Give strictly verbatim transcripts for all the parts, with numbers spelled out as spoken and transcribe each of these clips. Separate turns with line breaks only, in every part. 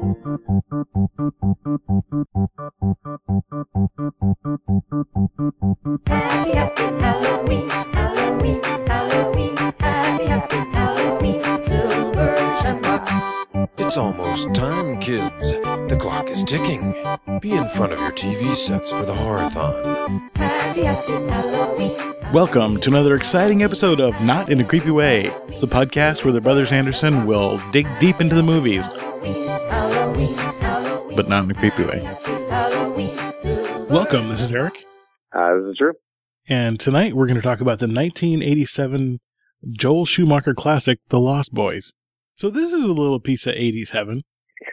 Happy, happy Halloween, Halloween, Halloween, happy, happy Halloween, Silver Shamrock.
It's almost time, kids. The clock is ticking. Be in front of your T V sets for the Horror-thon.
Happy, happy Halloween.
Welcome to another exciting episode of Not in a Creepy Way. It's the podcast where the brothers Anderson will dig deep into the movies,
Halloween, Halloween,
but not in a creepy way.
Halloween, Silver.
Welcome, this is Eric,
Uh, this is Drew.
and tonight we're going to talk about the nineteen eighty-seven Joel Schumacher classic, The Lost Boys. So this is a little piece of eighties heaven.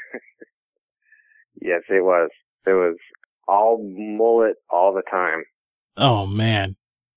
Yes, it was. It was all mullet all the time.
Oh, man.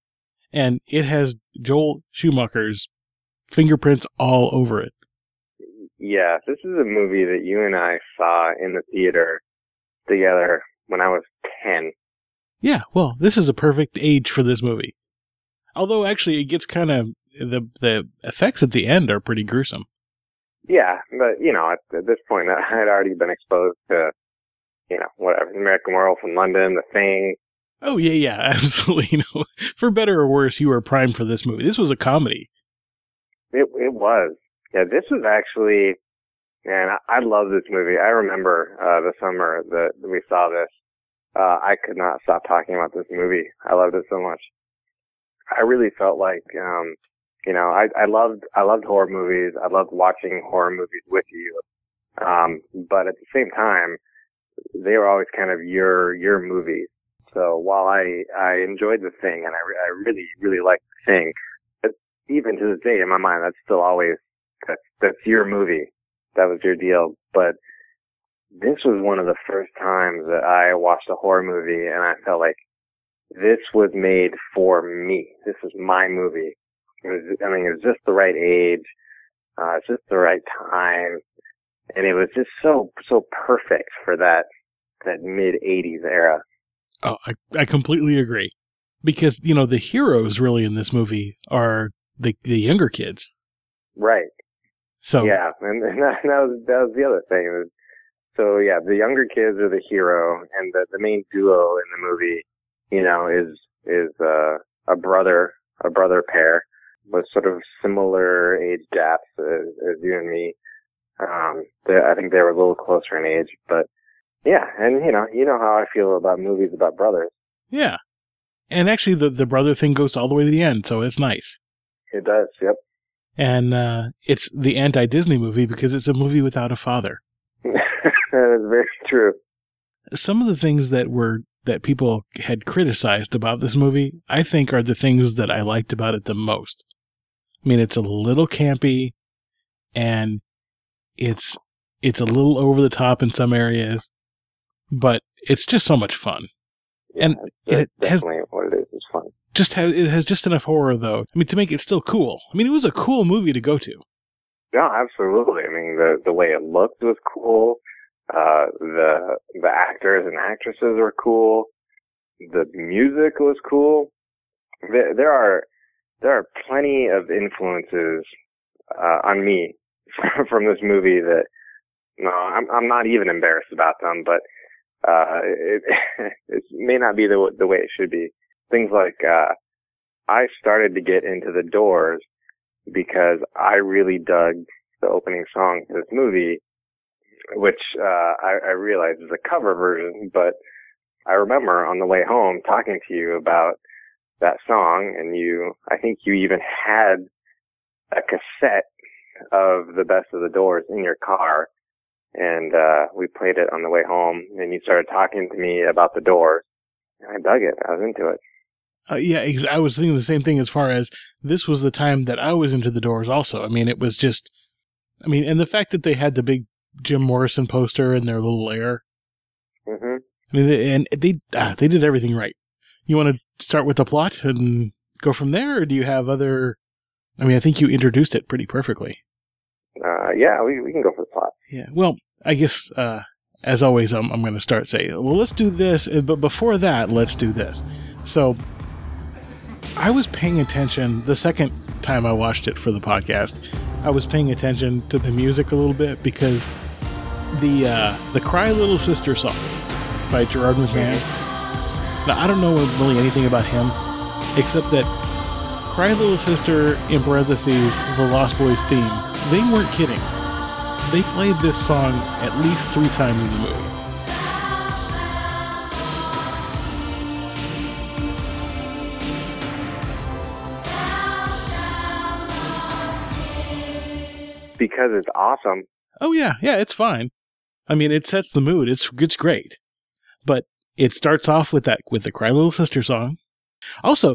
And it has Joel Schumacher's fingerprints all over it.
Yeah, this is a movie that you and I saw in the theater together when I was ten.
Yeah, well, this is a perfect age for this movie. Although, actually, it gets kind of... The, the effects at the end are pretty gruesome.
Yeah, but, you know, at, at this point, I had already been exposed to, you know, whatever, American Werewolf in London, The Thing.
Oh, yeah, yeah, absolutely. You know, for better or worse, you were primed for this movie. This was a comedy.
It it was. Yeah, this was actually, man, I, I love this movie. I remember uh, the summer that we saw this. Uh, I could not stop talking about this movie. I loved it so much. I really felt like, um, you know, I, I loved, I loved horror movies. I loved watching horror movies with you. Um, but at the same time, they were always kind of your, your movies. So while I, I enjoyed The Thing and I, re- I really, really liked The Thing, but even to this day in my mind, that's still always, that's, that's your movie. That was your deal. But this was one of the first times that I watched a horror movie and I felt like this was made for me. This is my movie. It was, I mean, it was just the right age. Uh, it's just the right time. And it was just so, so perfect for that, that mid eighties era.
Oh, I, I completely agree. Because, you know, the heroes really in this movie are the the younger kids.
Right.
So
Yeah. And, and that, that was, that was the other thing. It was, so yeah, the younger kids are the hero and the, the main duo in the movie, you know, is, is, uh, a brother, a brother pair with sort of similar age gaps as, as you and me. Um, they, I think they were a little closer in age, but yeah, and you know, you know how I feel about movies about brothers.
yeah. And actually, the, the brother thing goes all the way to the end, so it's nice.
It does, yep.
And uh, it's the anti-Disney movie because it's a movie without a father.
That is very true.
Some of the things that were that people had criticized about this movie, I think, are the things that I liked about it the most. I mean, it's a little campy, and it's it's a little over the top in some areas, but it's just so much fun.
Yeah,
And
that's
it has
definitely what it is. It's fun.
just has it has just enough horror, though. I mean, to make it still cool. I mean, it was a cool movie to go to.
Yeah, absolutely. I mean, the the way it looked was cool. Uh, the the actors and actresses were cool. The music was cool. There, there are there are plenty of influences uh, on me from this movie that no, I'm I'm not even embarrassed about them, but uh, it, it may not be the the way it should be. Things like uh, I started to get into the Doors because I really dug the opening song to this movie, which uh, I, I realize is a cover version, but I remember on the way home talking to you about that song, and you, I think you even had a cassette of The Best of the Doors in your car, and uh, we played it on the way home, and you started talking to me about the Doors, and I dug it. I was into it.
Uh, yeah, ex- I was thinking the same thing as far as this was the time that I was into the Doors also. I mean, it was just, I mean, and the fact that they had the big Jim Morrison poster in their little lair.
Mm-hmm.
I mean, they, and they ah, they did everything right. You want to start with the plot and go from there, or do you have other? I mean, I think you introduced it pretty perfectly.
Uh, yeah, we we can go for the plot.
Yeah. Well, I guess uh, as always, I'm I'm going to start saying, well, let's do this, but before that, let's do this. So, I was paying attention the second time I watched it for the podcast. I was paying attention to the music a little bit because the uh, the Cry Little Sister song by Gerard McMahon. Now, I don't know really anything about him, except that Cry Little Sister, in parentheses, the Lost Boys theme, they weren't kidding. They played this song at least three times in the movie.
Because it's awesome.
Oh yeah, yeah, it's fine. I mean, it sets the mood. It's it's great, but it starts off with that with the Cry Little Sister song. Also,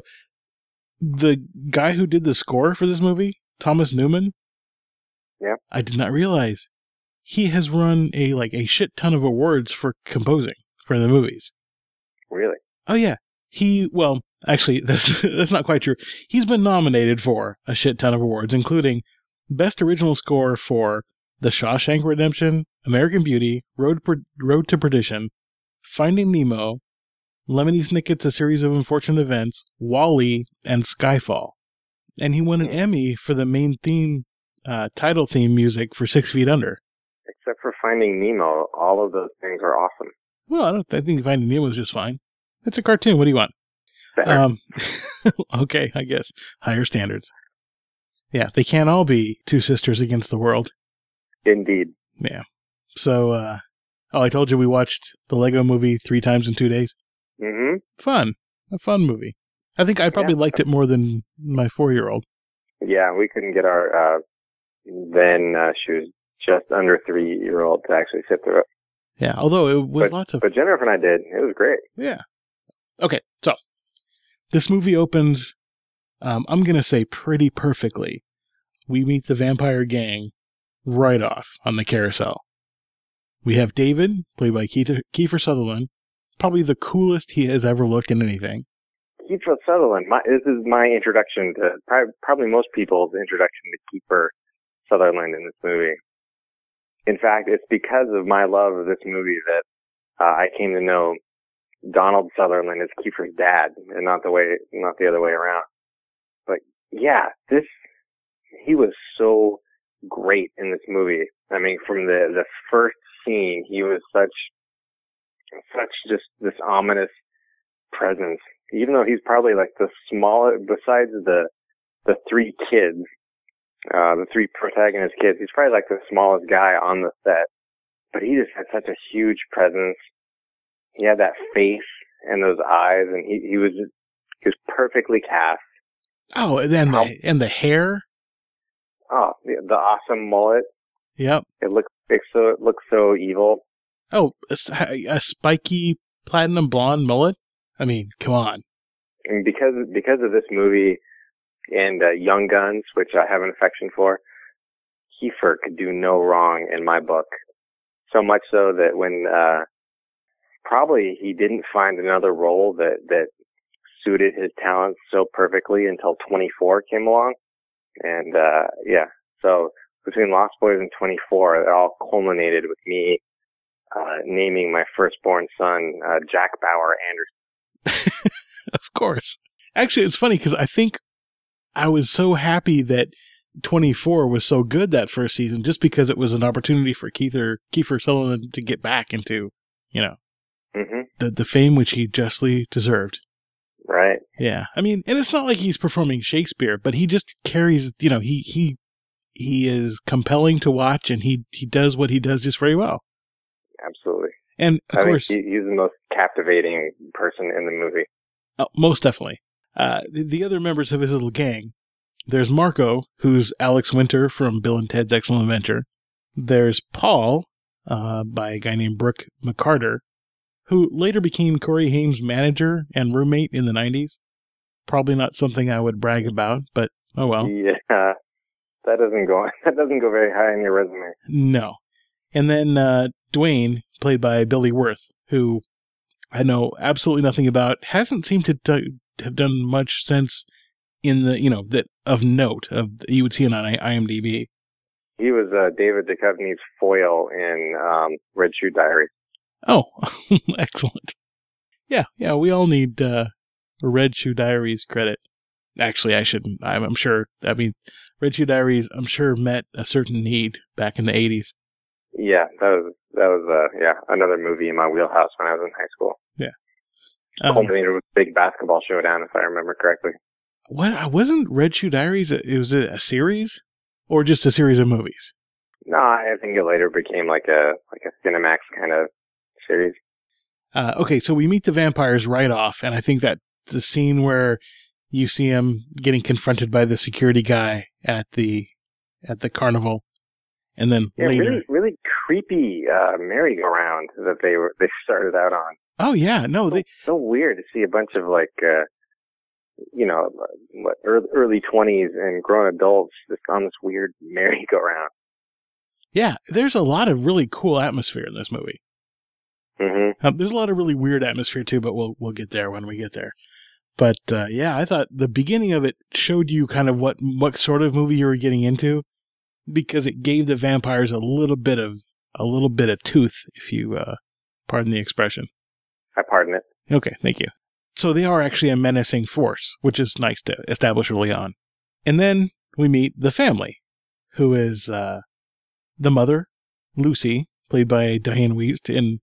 the guy who did the score for this movie, Thomas Newman.
Yeah,
I did not realize he has run a like a shit ton of awards for composing for the movies.
Really?
Oh yeah, he well actually that's that's not quite true. He's been nominated for a shit ton of awards, including Best Original Score for The Shawshank Redemption, American Beauty, Road per- Road to Perdition, Finding Nemo, Lemony Snicket's A Series of Unfortunate Events, WALL-E, and Skyfall. And he won an Emmy for the main theme, uh, title theme music for Six Feet Under.
Except for Finding Nemo, all of those things are awesome.
Well, I don't I think Finding Nemo is just fine. It's a cartoon. What do you want?
Better.
Um, okay, I guess. Higher standards. Yeah, they can't all be two sisters against the world.
Indeed.
Yeah. So, uh, oh, I told you we watched the Lego movie three times in two days.
Mm-hmm.
Fun. A fun movie. I think I probably
Yeah.
liked it more than my four-year-old.
Yeah, we couldn't get our, uh, then, uh, she was just under three-year-old to actually sit through it.
Yeah, although it was
But-
lots of...
But Jennifer and I did. It was great.
Yeah. Okay, so this movie opens, um, I'm going to say pretty perfectly. We meet the vampire gang right off on the carousel. We have David, played by Kiefer, Kiefer Sutherland, probably the coolest he has ever looked in anything.
Kiefer Sutherland. My, this is my introduction to probably, probably most people's introduction to Kiefer Sutherland in this movie. In fact, it's because of my love of this movie that uh, I came to know Donald Sutherland as Kiefer's dad, and not the way, not the other way around. But yeah, this he was so great in this movie. I mean, from the the first scene, he was such such just this ominous presence. Even though he's probably like the smallest, besides the the three kids, uh, the three protagonist kids, he's probably like the smallest guy on the set. But he just had such a huge presence. He had that face and those eyes, and he, he was just, he was perfectly cast.
Oh, and then the, and the hair.
Oh, the, the awesome mullet.
Yep.
It looks it so it looks so evil.
Oh, a, s- a spiky platinum blonde mullet? I mean, come on.
And because because of this movie and uh, Young Guns, which I have an affection for, Kiefer could do no wrong in my book. So much so that when uh, probably he didn't find another role that that suited his talents so perfectly until twenty-four came along. And uh, yeah, so between Lost Boys and twenty-four, it all culminated with me uh, naming my firstborn son uh, Jack Bauer Anderson.
Of course. Actually, it's funny because I think I was so happy that twenty-four was so good that first season just because it was an opportunity for Kiefer, Kiefer Sutherland to get back into, you know,
Mm-hmm.
the, the fame which he justly deserved.
Right.
Yeah. I mean, and it's not like he's performing Shakespeare, but he just carries, you know, he he he is compelling to watch, and he, he does what he does just very well.
Absolutely.
And, of
I
course,
think he, he's the most captivating person in the movie.
oh, most definitely. Uh, the, the other members of his little gang, there's Marco, who's Alex Winter from Bill and Ted's Excellent Adventure. There's Paul, uh, by a guy named Brooke McCarter, who later became Corey Haim's manager and roommate in the nineties. Probably not something I would brag about, but oh well.
Yeah, that doesn't go that doesn't go very high on your resume.
No. And then uh, Dwayne, played by Billy Wirth, who I know absolutely nothing about, hasn't seemed to do, have done much since in the, you know, that of note of you would see it on IMDb.
He was uh, David Duchovny's foil in um, Red Shoe Diaries.
Oh, excellent. Yeah, yeah, we all need uh, a Red Shoe Diaries credit. Actually, I shouldn't. I'm, I'm sure, I mean, Red Shoe Diaries, I'm sure, met a certain need back in the eighties.
Yeah, that was that was uh yeah another movie in my wheelhouse when I was in high school.
Yeah. Um,
Culminated with Big Basketball Showdown, if I remember correctly.
What wasn't Red Shoe Diaries? It was a, a series, or just a series of movies?
No, I think it later became like a like a Cinemax kind of series.
Uh, okay, so we meet the vampires right off, and I think that the scene where you see him getting confronted by the security guy at the at the carnival, and then
yeah,
later,
really, really creepy uh, merry-go-round that they were they started out on.
oh yeah, no,
So,
they
so weird to see a bunch of like, uh, you know, what, early twenties and grown adults just on this weird merry-go-round.
yeah, there's a lot of really cool atmosphere in this movie.
Mm-hmm.
Um, there's a lot of really weird atmosphere too, but we'll we'll get there when we get there. But uh, yeah, I thought the beginning of it showed you kind of what what sort of movie you were getting into, because it gave the vampires a little bit of a little bit of tooth, if you uh, pardon the expression.
I pardon it.
Okay, thank you. So they are actually a menacing force, which is nice to establish early on. And then we meet the family, who is uh, the mother, Lucy, played by Diane Wiest, in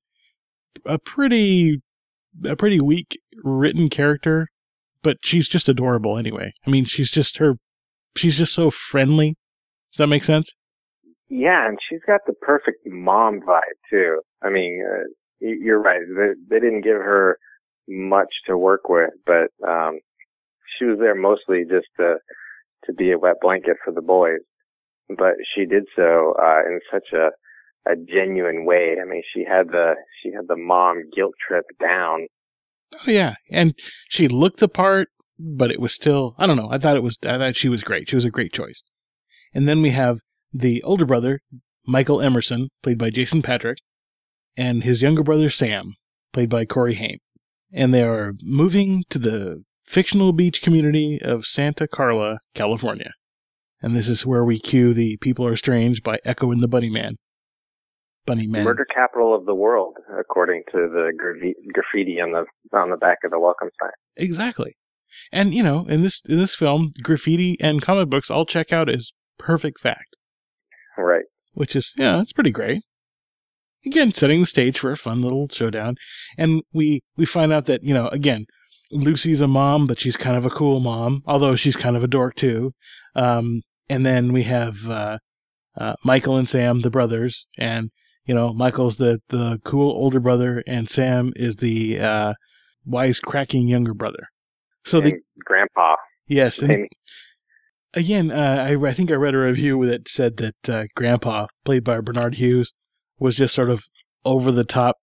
a pretty a pretty weak written character. But she's just adorable anyway. I mean, she's just her, she's just so friendly. Does that make sense?
Yeah, and she's got the perfect mom vibe too. I mean, uh, you're right. They, they didn't give her much to work with, but um, she was there mostly just to to be a wet blanket for the boys. But she did so uh, in such a a genuine way. I mean, she had the she had the mom guilt trip down.
Oh yeah, and she looked the part, but it was still, I don't know, I thought it was, I thought she was great. She was a great choice. And then we have the older brother, Michael Emerson, played by Jason Patric, and his younger brother, Sam, played by Corey Haim. And they are moving to the fictional beach community of Santa Carla, California. And this is where we cue the People Are Strange by Echo and the Bunnyman. Bunnyman.
Murder capital of the world, according to the graffiti, graffiti on the on the back of the welcome sign.
Exactly. And, you know, in this in this film, graffiti and comic books all check out as perfect fact.
Right.
Which is, yeah, that's pretty great. Again, setting the stage for a fun little showdown. And we, we find out that, you know, again, Lucy's a mom, but she's kind of a cool mom, although she's kind of a dork too. Um, and then we have uh, uh, Michael and Sam, the brothers, and you know, Michael's the, the cool older brother, and Sam is the uh, wisecracking younger brother. So
and
the
grandpa.
yes, and
Amy.
again, uh, I, I think I read a review that said that uh, Grandpa, played by Bernard Hughes, was just sort of over the top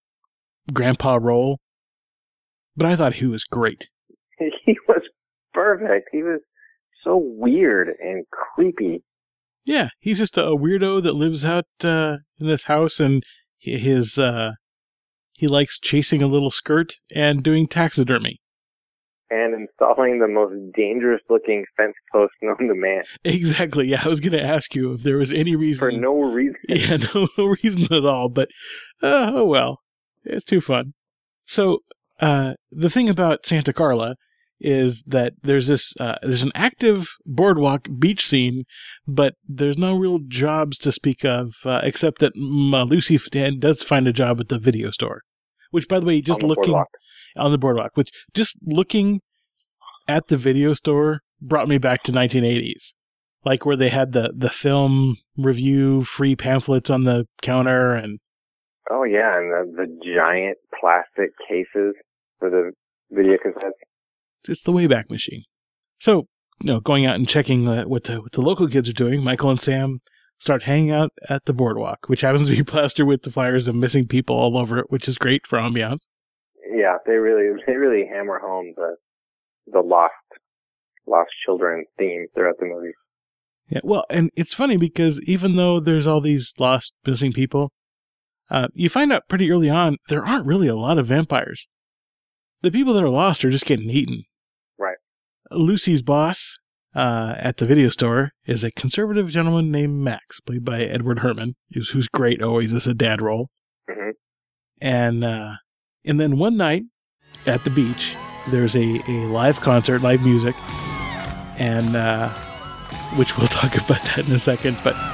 grandpa role. But I thought he was great.
He was perfect. He was so weird and creepy.
Yeah, he's just a weirdo that lives out uh, in this house, and his uh, he likes chasing a little skirt and doing taxidermy.
And installing the most dangerous-looking fence post known to man.
Exactly, yeah, I was going to ask you if there was any reason.
For no reason.
Yeah, no, no reason at all, but uh, oh well, it's too fun. So, uh, the thing about Santa Carla is that there's this uh, there's an active boardwalk beach scene, but there's no real jobs to speak of, uh, except that um, uh, Lucy does find a job at the video store. Which, by the way, just
on the
looking
boardwalk.
on the boardwalk, which just looking at the video store brought me back to nineteen eighties, like where they had the the film review free pamphlets on the counter, and
Oh yeah, and the, the giant plastic cases for the video cassettes.
it's the Wayback Machine. So, you know, going out and checking uh, what the what the local kids are doing, Michael and Sam start hanging out at the boardwalk, which happens to be plastered with the flyers of missing people all over it, which is great for ambiance.
Yeah, they really they really hammer home the the lost lost children theme throughout the movie.
Yeah, well, and it's funny because even though there's all these lost missing people, uh, you find out pretty early on there aren't really a lot of vampires. The people that are lost are just getting eaten.
Right.
Lucy's boss uh, at the video store is a conservative gentleman named Max, played by Edward Herrmann, who's, who's great always as a dad role.
Mm-hmm.
And uh, and then one night at the beach, there's a, a live concert, live music, and uh, which we'll talk about that in a second. But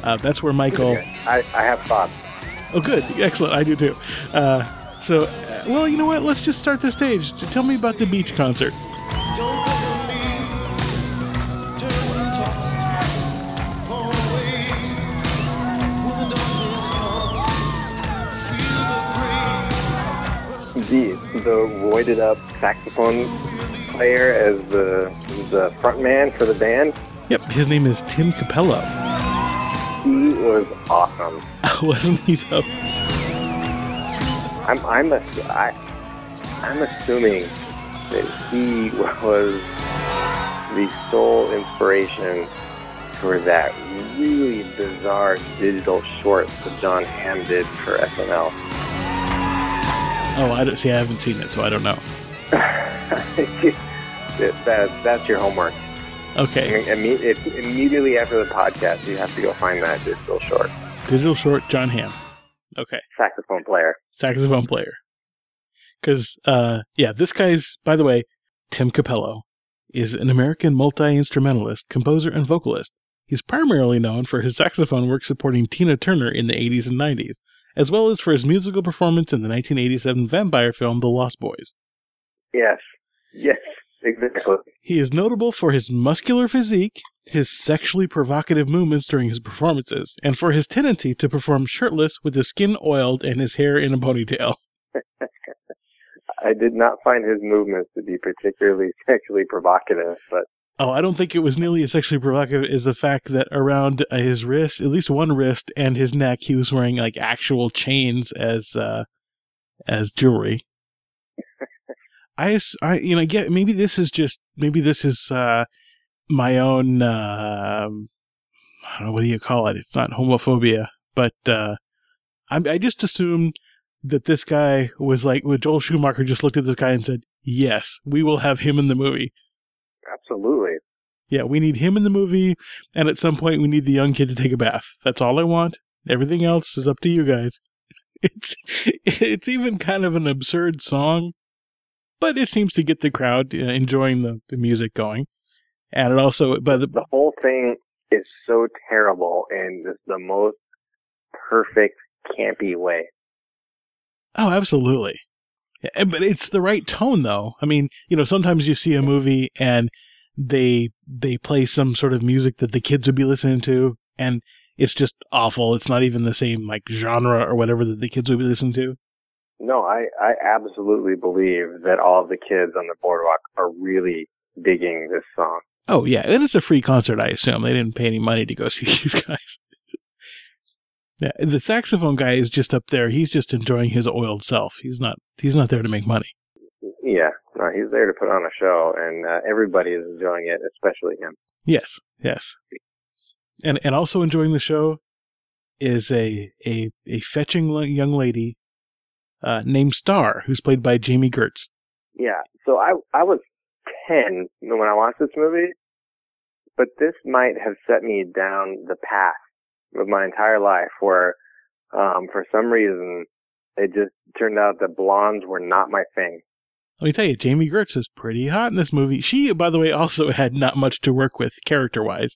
Uh, that's where Michael.
I, I have thoughts.
Oh, good, excellent. I do too. Uh, so, uh, well, you know what? Let's just start the stage. Just tell me about the beach concert.
The the roided up saxophone player as the the front man for the band.
Yep, his name is Tim Capello.
He was awesome.
Wasn't he though?
I'm I'm a, I, I'm assuming that he was the sole inspiration for that really bizarre digital short that John Hamm did for S N L.
Oh, I don't see. I haven't seen it, so I don't know.
that, that's your homework.
Okay.
Imme- if, immediately after the podcast, you have to go find that digital short.
Digital short, John Hamm. Okay.
Saxophone player.
Saxophone player. Because, uh, yeah, this guy's, by the way, Tim Capello, is an American multi-instrumentalist, composer, and vocalist. He's primarily known for his saxophone work supporting Tina Turner in the eighties and nineties, as well as for his musical performance in the nineteen eighty-seven vampire film The Lost Boys.
Yes. Yes, exactly.
He is notable for his muscular physique, his sexually provocative movements during his performances, and for his tendency to perform shirtless with his skin oiled and his hair in a ponytail.
I did not find his movements to be particularly sexually provocative, but...
Oh, I don't think it was nearly as sexually provocative as the fact that around uh, his wrist, at least one wrist, and his neck, he was wearing like actual chains as uh, as jewelry. I, I, you know, get maybe this is just maybe this is uh, my own. Uh, I don't know, what do you call it? It's not homophobia, but uh, I, I just assumed that this guy was like, when Joel Schumacher just looked at this guy and said, "Yes, we will have him in the movie."
Absolutely.
Yeah, we need him in the movie, and at some point we need the young kid to take a bath. That's all I want. Everything else is up to you guys. It's it's even kind of an absurd song, but it seems to get the crowd uh, enjoying the, the music going. And it also, but the,
the whole thing is so terrible in just the most perfect campy way.
Oh, absolutely. Yeah, but it's the right tone, though. I mean, you know, sometimes you see a movie and they they play some sort of music that the kids would be listening to, and it's just awful. It's not even the same like genre or whatever that the kids would be listening to.
No, I, I absolutely believe that all of the kids on the boardwalk are really digging this song.
Oh, yeah. And it's a free concert, I assume. They didn't pay any money to go see these guys. Yeah, the saxophone guy is just up there. He's just enjoying his oiled self. He's not He's not there to make money.
Yeah, no, he's there to put on a show, and uh, everybody is enjoying it, especially him.
Yes, yes. And and also enjoying the show is a a, a fetching young lady uh, named Star, who's played by Jamie Gertz.
Yeah, so I I was ten when I watched this movie, but this might have set me down the path of my entire life where, um, for some reason, it just turned out that blondes were not my thing.
Let me tell you, Jamie Gertz is pretty hot in this movie. She, by the way, also had not much to work with character-wise.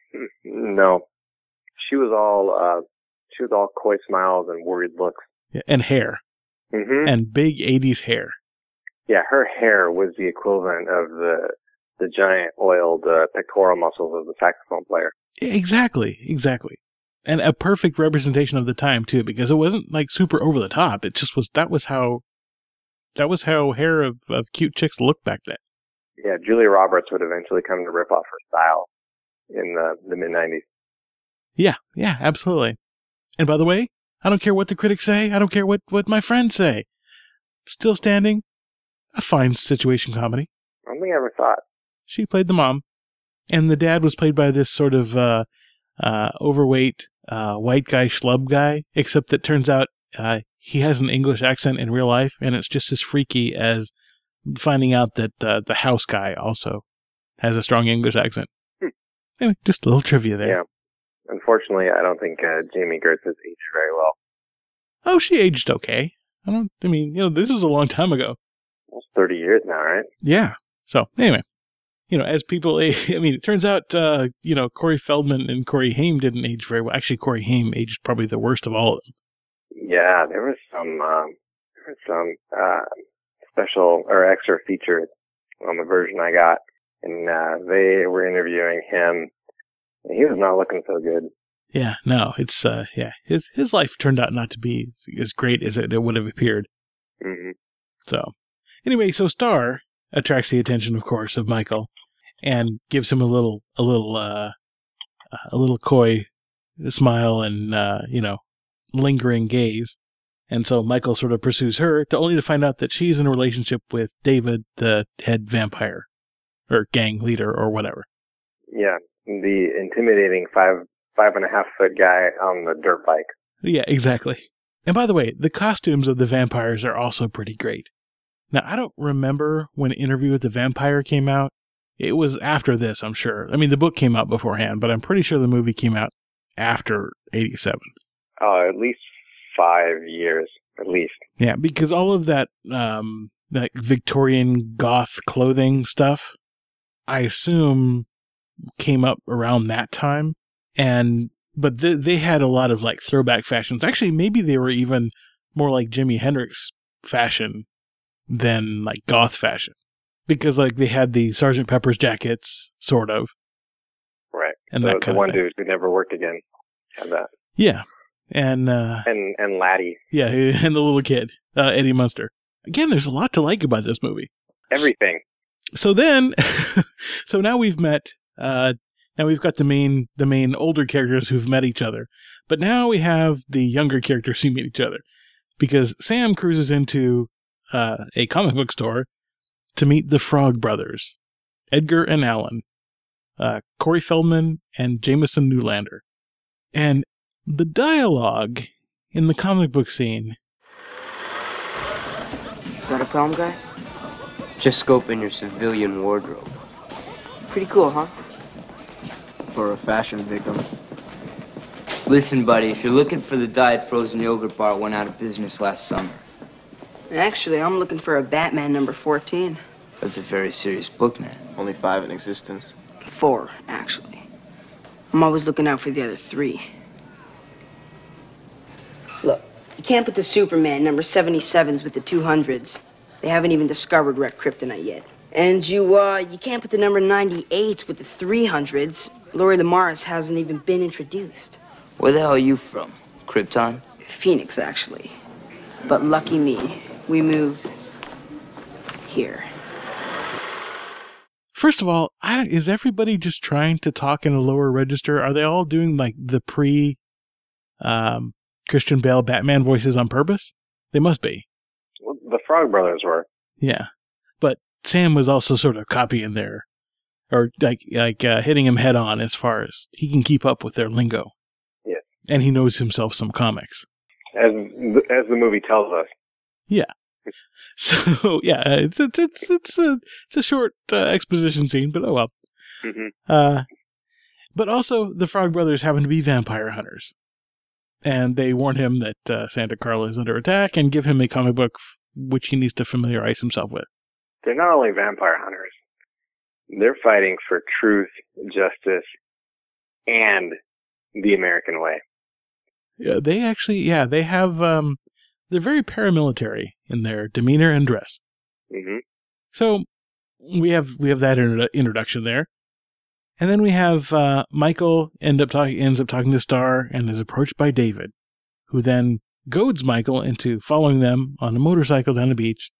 No, she was all uh, she was all coy smiles and worried looks.
Yeah, and hair.
Mm-hmm.
And big eighties hair.
Yeah, her hair was the equivalent of the the giant oiled uh, pectoral muscles of the saxophone player.
Exactly, exactly. And a perfect representation of the time, too, because it wasn't, like, super over the top. It just was, that was how, that was how hair of, of cute chicks looked back then.
Yeah, Julia Roberts would eventually come to rip off her style in the, the mid-nineties.
Yeah, yeah, absolutely. And by the way, I don't care what the critics say. I don't care what, what my friends say. Still Standing, a fine situation comedy.
I don't think I ever saw it.
She played the mom. And the dad was played by this sort of uh, uh, overweight uh, white guy schlub guy, except that turns out uh, he has an English accent in real life, and it's just as freaky as finding out that uh, the house guy also has a strong English accent.
Hmm.
Anyway, just a little trivia there.
Yeah. Unfortunately, I don't think uh, Jamie Gertz has aged very well.
Oh, she aged okay. I don't, I mean, you know, this is a long time ago.
Almost thirty years now, right?
Yeah. So, anyway. you know, as people, I mean, it turns out, uh, you know, Corey Feldman and Corey Haim didn't age very well. Actually, Corey Haim aged probably the worst of all of them.
Yeah, there was some, um, there was some, uh, special or extra features on the version I got. And, uh, they were interviewing him. And he was not looking so good.
Yeah, no, it's, uh, yeah, his, his life turned out not to be as great as it, it would have appeared.
Mm-hmm.
So, anyway, so Star attracts the attention, of course, of Michael and gives him a little, a little, uh, a little coy smile and, uh, you know, lingering gaze. And so Michael sort of pursues her to only to find out that she's in a relationship with David, the head vampire or gang leader or whatever.
Yeah, the intimidating five, five and a half foot guy on the dirt bike.
Yeah, exactly. And by the way, the costumes of the vampires are also pretty great. Now, I don't remember when Interview with the Vampire came out. It was after this, I'm sure. I mean, the book came out beforehand, but I'm pretty sure the movie came out after eighty-seven.
Oh, at least five years, at least.
Yeah, because all of that, um, that Victorian goth clothing stuff, I assume came up around that time. And, but th- they had a lot of like throwback fashions. Actually, maybe they were even more like Jimi Hendrix fashion than like goth fashion. Because like they had the Sergeant Pepper's jackets, sort of.
Right.
And
the,
that
the
kind
one
of thing.
dude who never worked again had that.
Yeah. And, uh,
And, and Laddie.
yeah, and the little kid, uh, Eddie Munster. Again, there's a lot to like about this movie.
Everything.
So then, so now we've met, uh, now we've got the main, the main older characters who've met each other. But now we have the younger characters who meet each other. Because Sam cruises into, uh, a comic book store to meet the Frog Brothers, Edgar and Alan, uh, Corey Feldman and Jameson Newlander. And the dialogue in the comic book scene.
Got a problem, guys?
Just scoping your civilian wardrobe.
Pretty cool, huh?
For a fashion victim.
Listen, buddy, if you're looking for the diet frozen yogurt bar, it went out of business last summer.
Actually, I'm looking for a Batman number fourteen.
That's a very serious book, man.
Only five in existence.
Four, actually. I'm always looking out for the other three. Look, you can't put the Superman number seventy-sevens with the two hundreds. They haven't even discovered red kryptonite yet. And you, uh, you can't put the number ninety-eights with the three hundreds. Laurie Lamaris hasn't even been introduced.
Where the hell are you from? Krypton?
Phoenix, actually. But lucky me, we moved here.
First of all, I don't, is everybody just trying to talk in a lower register? Are they all doing like the pre um, Christian Bale Batman voices on purpose? They must be.
Well, the Frog Brothers were.
Yeah. But Sam was also sort of copying their, or like, like uh, hitting him head on as far as he can keep up with their lingo.
Yeah.
And he knows himself some comics.
As, as the movie tells us.
Yeah. So yeah, it's it's it's it's a it's a short uh, exposition scene, but oh well.
Mm-hmm.
Uh, but also the Frog Brothers happen to be vampire hunters, and they warn him that uh, Santa Carla is under attack and give him a comic book f- which he needs to familiarize himself with.
They're not only vampire hunters; they're fighting for truth, justice, and the American way.
Yeah, they actually, yeah, they have. Um, they're very paramilitary in their demeanor and dress.
Mm-hmm.
So we have we have that introdu- introduction there, and then we have uh, Michael end up talking ends up talking to Star and is approached by David, who then goads Michael into following them on a motorcycle down the beach,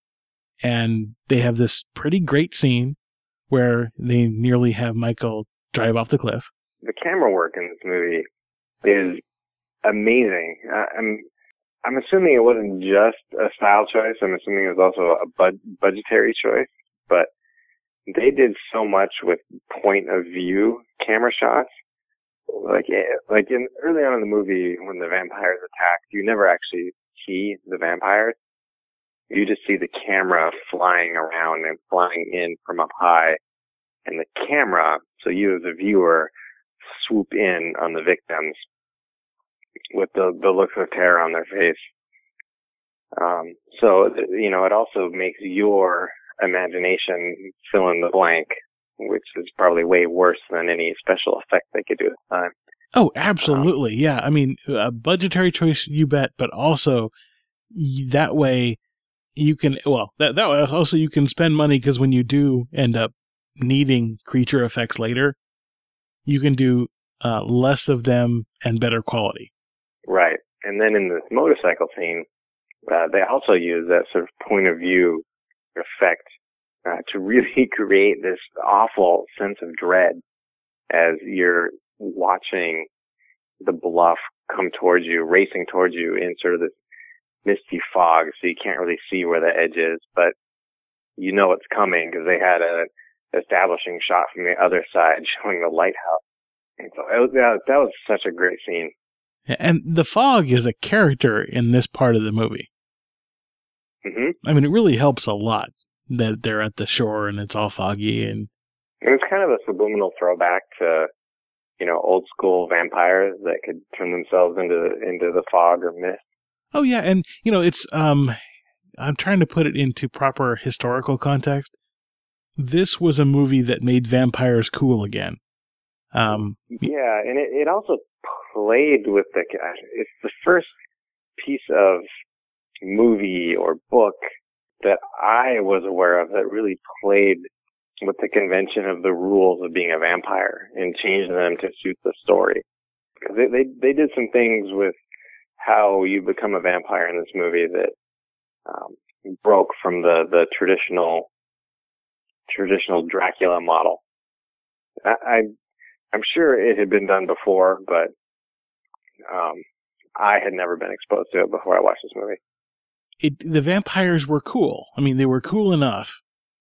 and they have this pretty great scene where they nearly have Michael drive off the cliff.
The camera work in this movie is amazing. Uh, I'm I'm assuming it wasn't just a style choice. I'm assuming it was also a bud- budgetary choice. But they did so much with point of view camera shots. Like, like in early on in the movie, when the vampires attack, you never actually see the vampires. You just see the camera flying around and flying in from up high, and the camera, so you as a viewer, swoop in on the victims with the, the looks of terror on their face. Um, so, you know, it also makes your imagination fill in the blank which is probably way worse than any special effect they could do at the time.
Oh, absolutely. Um, yeah. I mean, a budgetary choice, you bet, but also that way you can, well, that, that way also you can spend money because when you do end up needing creature effects later, you can do uh, less of them and better quality.
Right. And then in this motorcycle scene, uh, they also use that sort of point of view effect uh, to really create this awful sense of dread as you're watching the bluff come towards you, racing towards you in sort of this misty fog, so you can't really see where the edge is, but you know it's coming because they had a establishing shot from the other side showing the lighthouse. And so it was, yeah, that was such a great scene.
And the fog is a character in this part of the movie.
Mm-hmm.
I mean, it really helps a lot that they're at the shore and it's all foggy. And
it was kind of a subliminal throwback to, you know, old school vampires that could turn themselves into into the fog or mist.
Oh, yeah. And, you know, it's, um, I'm trying to put it into proper historical context. This was a movie that made vampires cool again. Um,
yeah, and it, it also played with the, it's the first piece of movie or book that I was aware of that really played with the convention of the rules of being a vampire and changed them to suit the story. Because they, they, they did some things with how you become a vampire in this movie that um, broke from the, the traditional traditional Dracula model. I, I I'm sure it had been done before, but um, I had never been exposed to it before I watched this movie.
It, the vampires were cool. I mean, they were cool enough,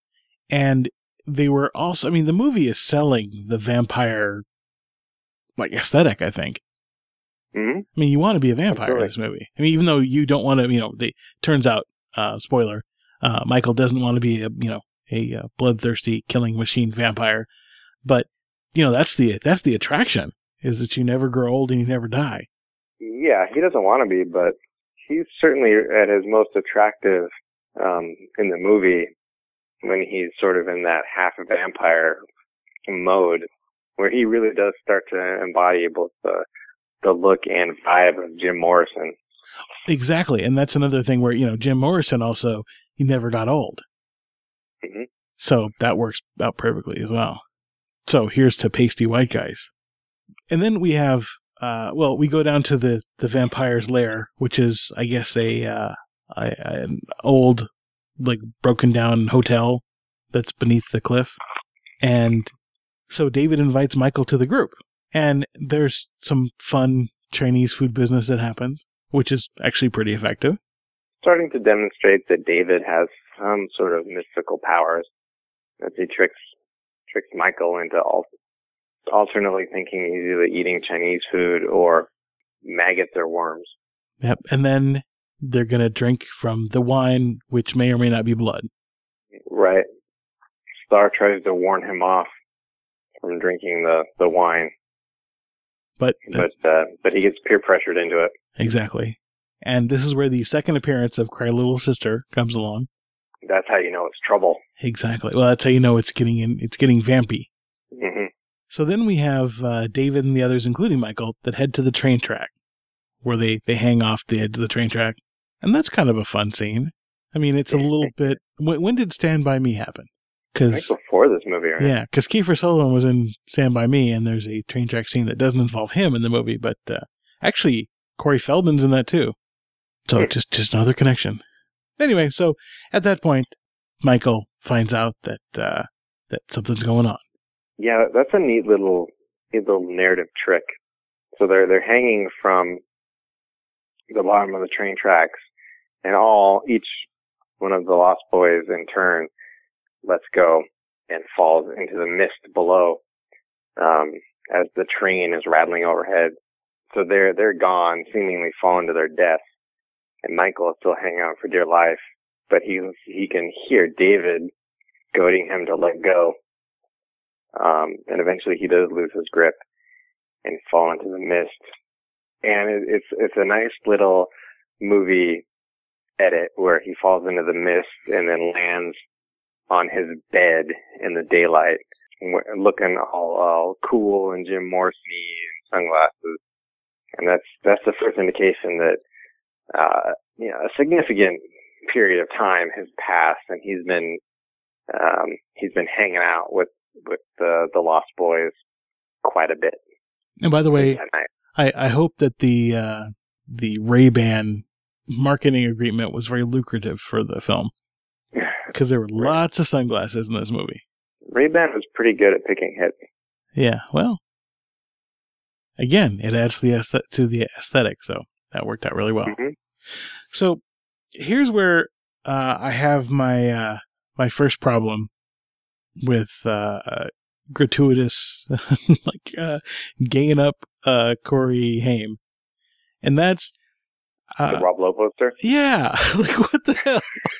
and they were also. I mean, the movie is selling the vampire like aesthetic, I think.
Mm-hmm.
I mean, you want to be a vampire
Absolutely.
in this movie. I mean, even though you don't want to, you know, they turns out, uh, spoiler, uh, Michael doesn't want to be a, you know, a uh, bloodthirsty killing machine vampire, but you know, that's the that's the attraction is that you never grow old and you never die.
Yeah, he doesn't want to be, but he's certainly at his most attractive um, in the movie when he's sort of in that half vampire mode, where he really does start to embody both the the look and vibe of Jim Morrison.
Exactly, and that's another thing where, you know, Jim Morrison also, he never got old.
Mm-hmm.
So that works out perfectly as well. So here's to pasty white guys. And then we have, uh, well, we go down to the, the vampire's lair, which is, I guess, a, uh, a an old, like, broken down hotel that's beneath the cliff. And so David invites Michael to the group. And there's some fun Chinese food business that happens, which is actually pretty effective.
Starting to demonstrate that David has some sort of mystical powers as he tricks tricks Michael into al- alternately thinking he's either eating Chinese food or maggots or worms.
Yep. And then they're going to drink from the wine, which may or may not be blood.
Right. Star tries to warn him off from drinking the, the wine.
But
But uh, but he gets peer pressured into it.
Exactly. And this is where the second appearance of Cry Little Sister comes along.
That's how you know it's trouble.
Exactly. Well, that's how you know it's getting in, it's getting vampy.
Mm-hmm.
So then we have uh, David and the others, including Michael, that head to the train track, where they, they hang off the edge of the train track. And that's kind of a fun scene. I mean, it's a little bit... When, when did Stand By Me happen?
I think before this movie, right?
Yeah, because Kiefer Sutherland was in Stand By Me, and there's a train track scene that doesn't involve him in the movie, but uh, actually, Corey Feldman's in that too. So just, just another connection. Anyway, so at that point, Michael finds out that uh, that something's going on.
Yeah, that's a neat little neat little narrative trick. So they're they're hanging from the bottom of the train tracks, and all each one of the Lost Boys in turn lets go and falls into the mist below um, as the train is rattling overhead. So they're they're gone, seemingly fallen to their death, and Michael is still hanging on for dear life. But he he can hear David goading him to let go, um, and eventually he does lose his grip and fall into the mist. And it, it's it's a nice little movie edit where he falls into the mist and then lands on his bed in the daylight w- looking all, all cool and Jim Morrison-y and sunglasses. And that's, that's the first indication that, uh, you know, a significant period of time has passed and he's been, um, he's been hanging out with, with the, the Lost Boys quite a bit.
And by the way, I, I hope that the, uh, the Ray-Ban marketing agreement was very lucrative for the film. Because there were lots of sunglasses in this movie.
Ray-Ban was pretty good at picking hits.
Yeah, well, again, it adds the aesthet- to the aesthetic, so that worked out really well.
Mm-hmm.
So here's where uh, I have my uh, my first problem with uh, gratuitous, like uh, gaying up uh, Corey Haim, and that's uh,
the Rob Lowe poster.
Yeah, like what the hell?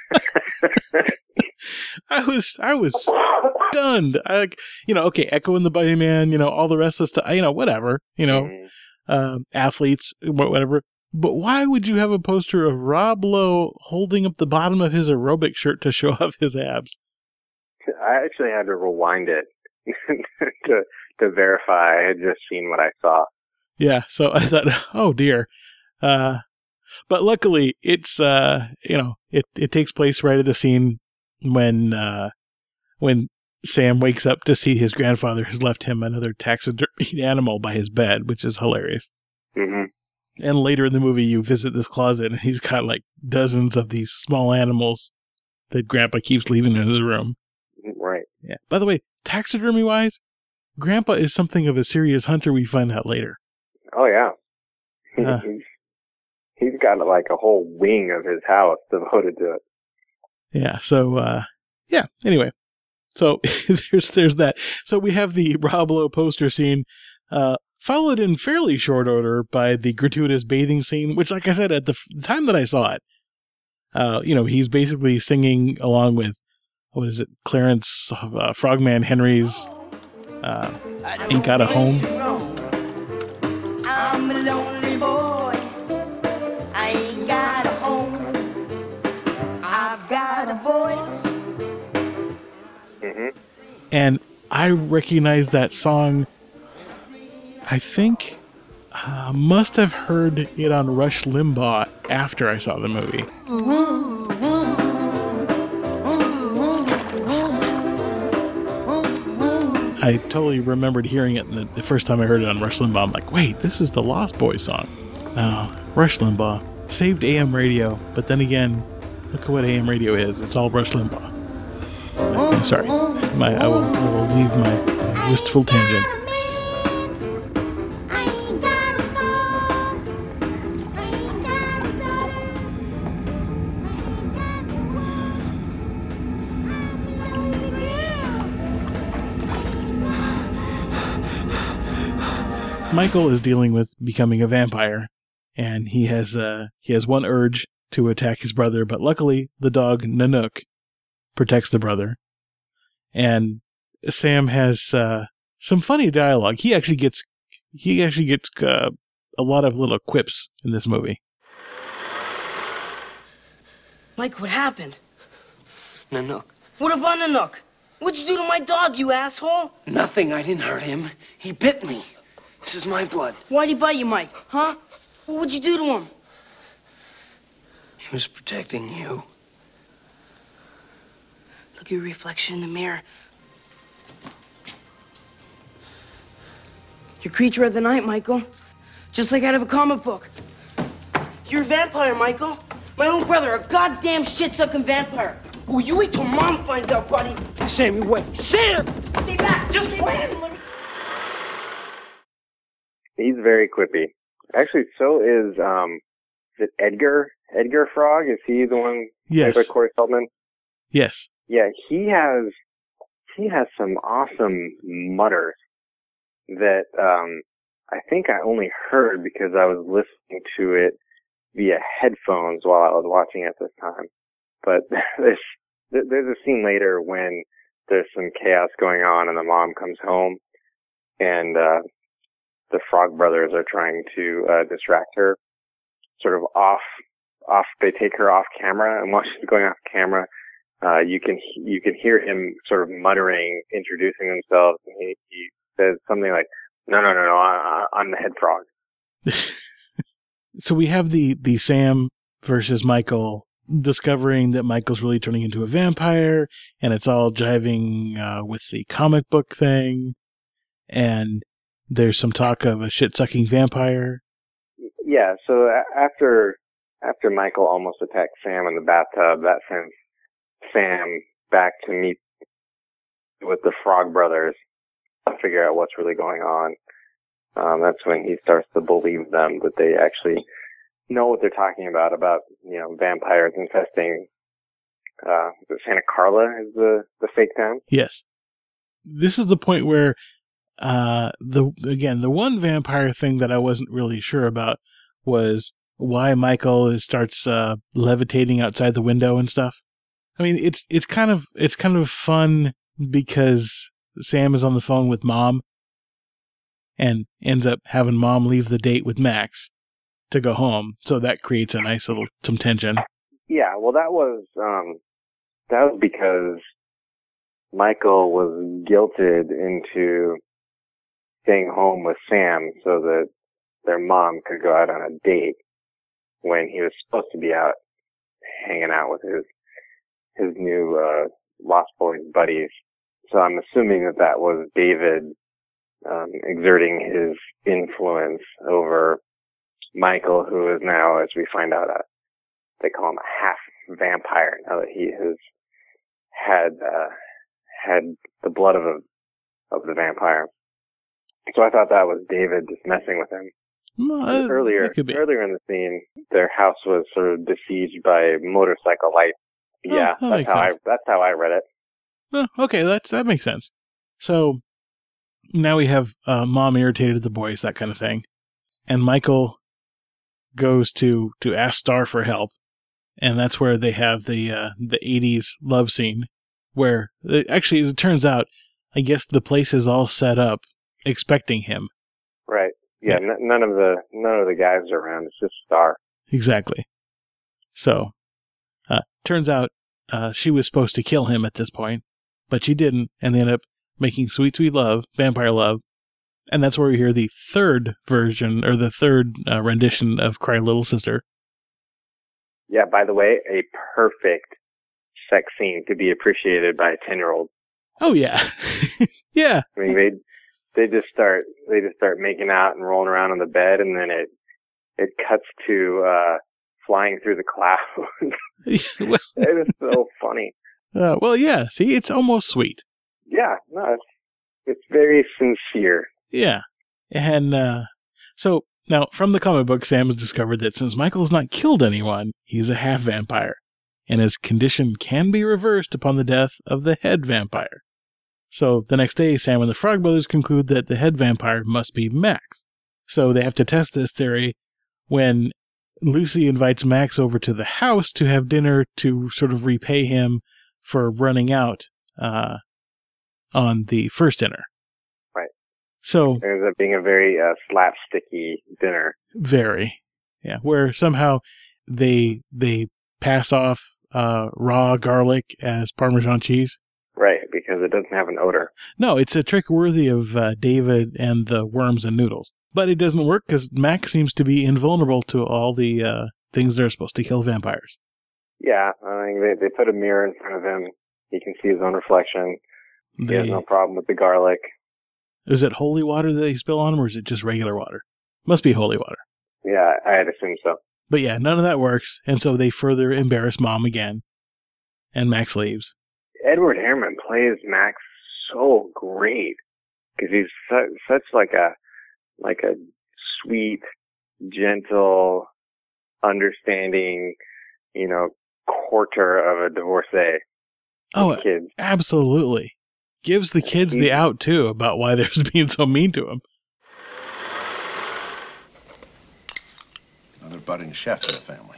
I was I was stunned. I like you know okay, Echo and the Bunnyman, you know all the rest of the stuff, you know whatever, you know
Mm-hmm.
um, athletes, wha- whatever. But why would you have a poster of Rob Lowe holding up the bottom of his aerobic shirt to show off his abs?
I actually had to rewind it to to verify I had just seen what I saw.
Yeah, so I thought, oh dear. Uh, but luckily, it's uh, you know it it takes place right at the scene when uh, when Sam wakes up to see his grandfather has left him another taxidermied animal by his bed, which is hilarious.
Mm-hmm.
And later in the movie, you visit this closet, and he's got like dozens of these small animals that Grandpa keeps leaving in his room.
Right.
Yeah. By the way, taxidermy-wise, Grandpa is something of a serious hunter. We find out later.
Oh yeah.
Uh.
he's he's got like a whole wing of his house devoted to it.
Yeah. So uh, yeah. Anyway, so there's there's that. So we have the Rob Lowe poster scene. Uh, Followed in fairly short order by the gratuitous bathing scene, which, like I said, at the, f- the time that I saw it, uh, you know, he's basically singing along with, what is it, Clarence uh, Frogman Henry's uh, Ain't Got a Home.
I'm a lonely boy. I ain't got a home. I've got a voice.
Mm-hmm.
And I recognize that song. I think uh, must have heard it on Rush Limbaugh after I saw the movie. I totally remembered hearing it the, the first time I heard it on Rush Limbaugh. I'm like, wait, this is the Lost Boys song. Oh, Rush Limbaugh saved A M radio, but then again, look at what A M radio is. It's all Rush Limbaugh. I'm sorry. My, I, will, I will leave my, my wistful tangent. Michael is dealing with becoming a vampire, and he has uh, he has one urge to attack his brother, but luckily the dog Nanook protects the brother. And Sam has uh, some funny dialogue. He actually gets he actually gets uh, a lot of little quips in this movie.
Mike, what happened?
Nanook.
What about Nanook? What'd you do to my dog, you asshole?
Nothing. I didn't hurt him. He bit me. This is my blood.
Why'd he bite you, Mike? Huh? What would you do to him?
He was protecting you.
Look at your reflection in the mirror. You're creature of the night, Michael. Just like out of a comic book. You're a vampire, Michael. My own brother, a goddamn shit-sucking vampire. Oh, you wait till Mom finds out, buddy.
Sam, you wait. Sam!
Stay back. Just stay back.
He's very quippy. Actually, so is um, is it Edgar? Edgar Frog? Is he the one
Yes.
played by Corey Feldman?
Yes.
Yeah, he has he has some awesome mutters that um, I think I only heard because I was listening to it via headphones while I was watching it this time. But there's there's a scene later when there's some chaos going on and the mom comes home and uh, the Frog Brothers are trying to uh, distract her, sort of off, off. They take her off camera, and while she's going off camera, uh, you can you can hear him sort of muttering, introducing himself. And he, he says something like, "No, no, no, no, I, I'm the head frog."
So we have the the Sam versus Michael discovering that Michael's really turning into a vampire, and it's all jiving uh, with the comic book thing, and there's some talk of a shit-sucking vampire.
Yeah, so after after Michael almost attacked Sam in the bathtub, that sends Sam back to meet with the Frog Brothers to figure out what's really going on. Um, that's when he starts to believe them that they actually know what they're talking about, about, you know, vampires infesting, uh, Santa Carla is the, the fake town?
Yes. This is the point where, uh, the, again, the one vampire thing that I wasn't really sure about was why Michael is, starts, uh, levitating outside the window and stuff. I mean, it's, it's kind of, it's kind of fun because Sam is on the phone with Mom and ends up having Mom leave the date with Max to go home, so that creates a nice little some tension.
Yeah, well, that was um, that was because Michael was guilted into staying home with Sam so that their mom could go out on a date when he was supposed to be out hanging out with his his new uh, Lost Boys buddies. So I'm assuming that that was David um, exerting his influence over Michael, who is now, as we find out, uh, they call him a half vampire now that he has had uh, had the blood of a of the vampire. So I thought that was David just messing with him.
Well,
earlier, earlier in the scene, their house was sort of besieged by motorcycle lights. Yeah,
oh, that
that's how
sense.
I that's how I read it.
Oh, okay, that's that makes sense. So now we have uh, Mom irritated the boys, that kind of thing, and Michael goes to to ask Star for help, and that's where they have the uh, the eighties love scene, where they, actually, as it turns out, I guess the place is all set up expecting him.
Right. Yeah.
Yeah.
N- none of the none of the guys are around. It's just Star.
Exactly. So, uh, turns out uh, she was supposed to kill him at this point, but she didn't, and they end up making sweet, sweet love, vampire love. And that's where we hear the third version, or the third uh, rendition of Cry Little Sister.
Yeah, by the way, a perfect sex scene to be appreciated by a ten-year-old.
Oh, yeah. Yeah.
I mean, they they just start they just start making out and rolling around on the bed, and then it it cuts to uh, flying through the clouds.
Well,
It is so funny.
uh, well, yeah. See, it's almost sweet.
Yeah, no, it's it's very sincere.
Yeah. And uh, so now, from the comic book, Sam has discovered that since Michael has not killed anyone, he's a half vampire, and his condition can be reversed upon the death of the head vampire. So the next day, Sam and the Frog Brothers conclude that the head vampire must be Max. So they have to test this theory when Lucy invites Max over to the house to have dinner to sort of repay him for running out uh, on the first dinner.
Right.
So
It ends up being a very uh, slapsticky dinner.
very, yeah, where somehow they they pass off uh, raw garlic as Parmesan cheese.
Right, because it doesn't have an odor.
No, it's a trick worthy of uh, David and the worms and noodles. But it doesn't work because Max seems to be invulnerable to all the uh, things that are supposed to kill vampires.
Yeah, I mean, they, they put a mirror in front of him. He can see his own reflection. He
They,
has no problem with the garlic.
is it holy water that they spill on him, or is it just regular water? Must be holy water.
Yeah, I'd assume so.
But yeah, none of that works, and so they further embarrass Mom again, and Max leaves.
Edward Herrmann plays Max so great because he's su- such like a like a sweet, gentle, understanding, you know, courter of a divorcee.
Oh,
Kids.
absolutely. Gives the kids the out, too, about why they're being so mean to him.
Another budding chef in the family.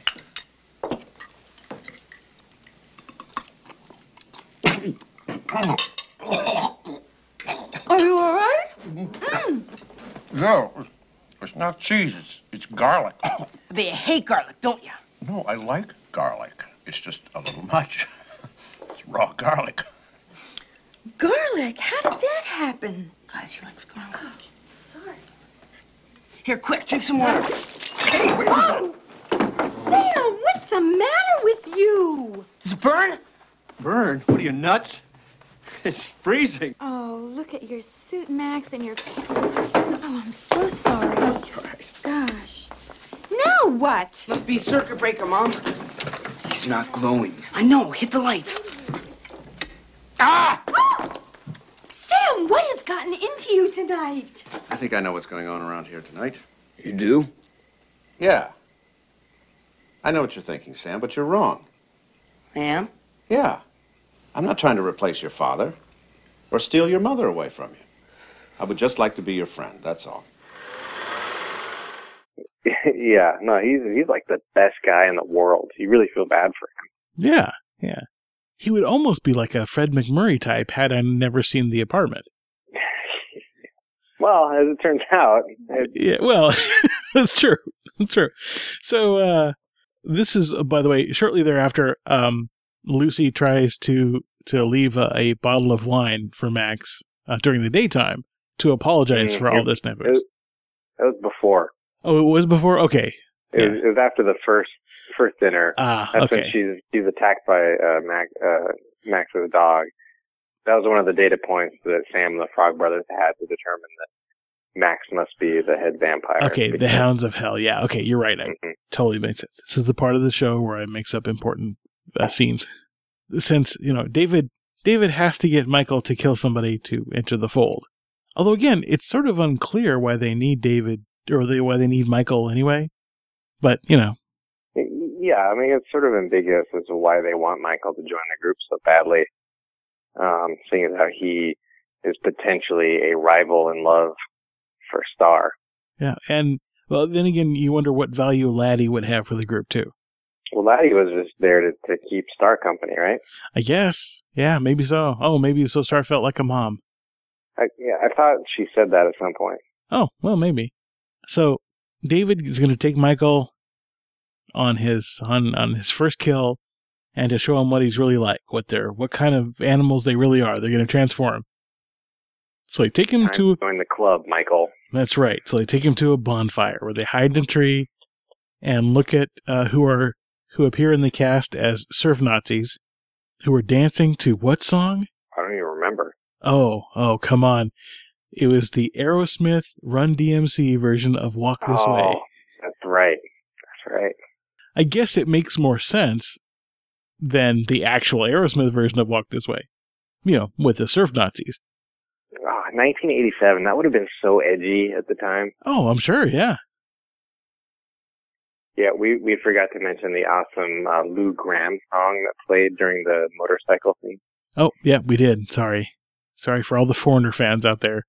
Are you all right? Mm.
No, it's not cheese. It's it's garlic.
But you hate garlic, don't you?
No, I like garlic. It's just a little much. It's raw garlic.
Garlic? How did that happen?
Guys, he likes garlic.
Oh, sorry.
Here, quick, drink some water.
Oh! Sam, what's the matter with you?
Does it burn?
Burn? What are you, nuts? It's freezing.
Oh, look at your suit, Max, and your pants. Oh, I'm so sorry.
That's right.
Gosh.
Now what?
Must be circuit breaker, Mom.
He's not glowing.
I know. Hit the light.
Ah! Oh! Sam, what has gotten into you tonight?
I think I know what's going on around here tonight.
You do?
Yeah. I know what you're thinking, Sam, but you're wrong.
I am?
Yeah. I'm not trying to replace your father or steal your mother away from you. I would just like to be your friend, that's all.
Yeah, no, he's he's like the best guy in the world. You really feel bad for him.
Yeah, yeah. He would almost be like a Fred McMurray type had I never seen The Apartment.
Well, as it turns out. It,
yeah, well, that's true. That's true. So, uh, this is, uh, by the way, shortly thereafter, um, Lucy tries to, to leave a, a bottle of wine for Max uh, during the daytime to apologize
mm,
for all
it,
this news.
It, it was before.
Oh, it was before? Okay.
It,
Yeah.
was, it was after the first first dinner.
Ah,
That's
okay.
when she's she's attacked by uh, Max uh, Max's dog. That was one of the data points that Sam and the Frog Brothers had to determine that Max must be the head vampire.
Okay, the Hounds of Hell. Yeah, okay, you're right. I
Mm-hmm.
totally makes sense. This is the part of the show where I mix up important uh, scenes. Since, you know, David David has to get Michael to kill somebody to enter the fold. Although, again, it's sort of unclear why they need David, or they, why they need Michael anyway. But, you know.
Yeah, I mean, it's sort of ambiguous as to why they want Michael to join the group so badly. Um, seeing as how he is potentially a rival in love for Star.
Yeah, and, well, then again, you wonder what value Laddie would have for the group, too.
Well, Laddie was just there to, to keep Star company, right?
I guess. Yeah, maybe so. Oh, maybe so Star felt like a mom.
I, yeah, I thought she said that at some point.
Oh, well, maybe. So, David is going to take Michael on his on, on his first kill and to show him what he's really like, what they're what kind of animals they really are. They're going to transform. So they take him
Time
to
to join the club, Michael.
That's right. So they take him to a bonfire where they hide in a tree and look at uh, who are who appear in the cast as surf Nazis who are dancing to what song?
I don't even remember.
Oh, oh, come on. It was the Aerosmith Run D M C version of Walk This
oh,
Way.
That's right. That's right.
I guess it makes more sense than the actual Aerosmith version of Walk This Way. You know, with the surf Nazis.
Oh, nineteen eighty-seven. That would have been so edgy at the time.
Oh, I'm sure, yeah.
Yeah, we, we forgot to mention the awesome uh, Lou Gramm song that played during the motorcycle scene.
Oh, yeah, we did. Sorry. Sorry for all the Foreigner fans out there.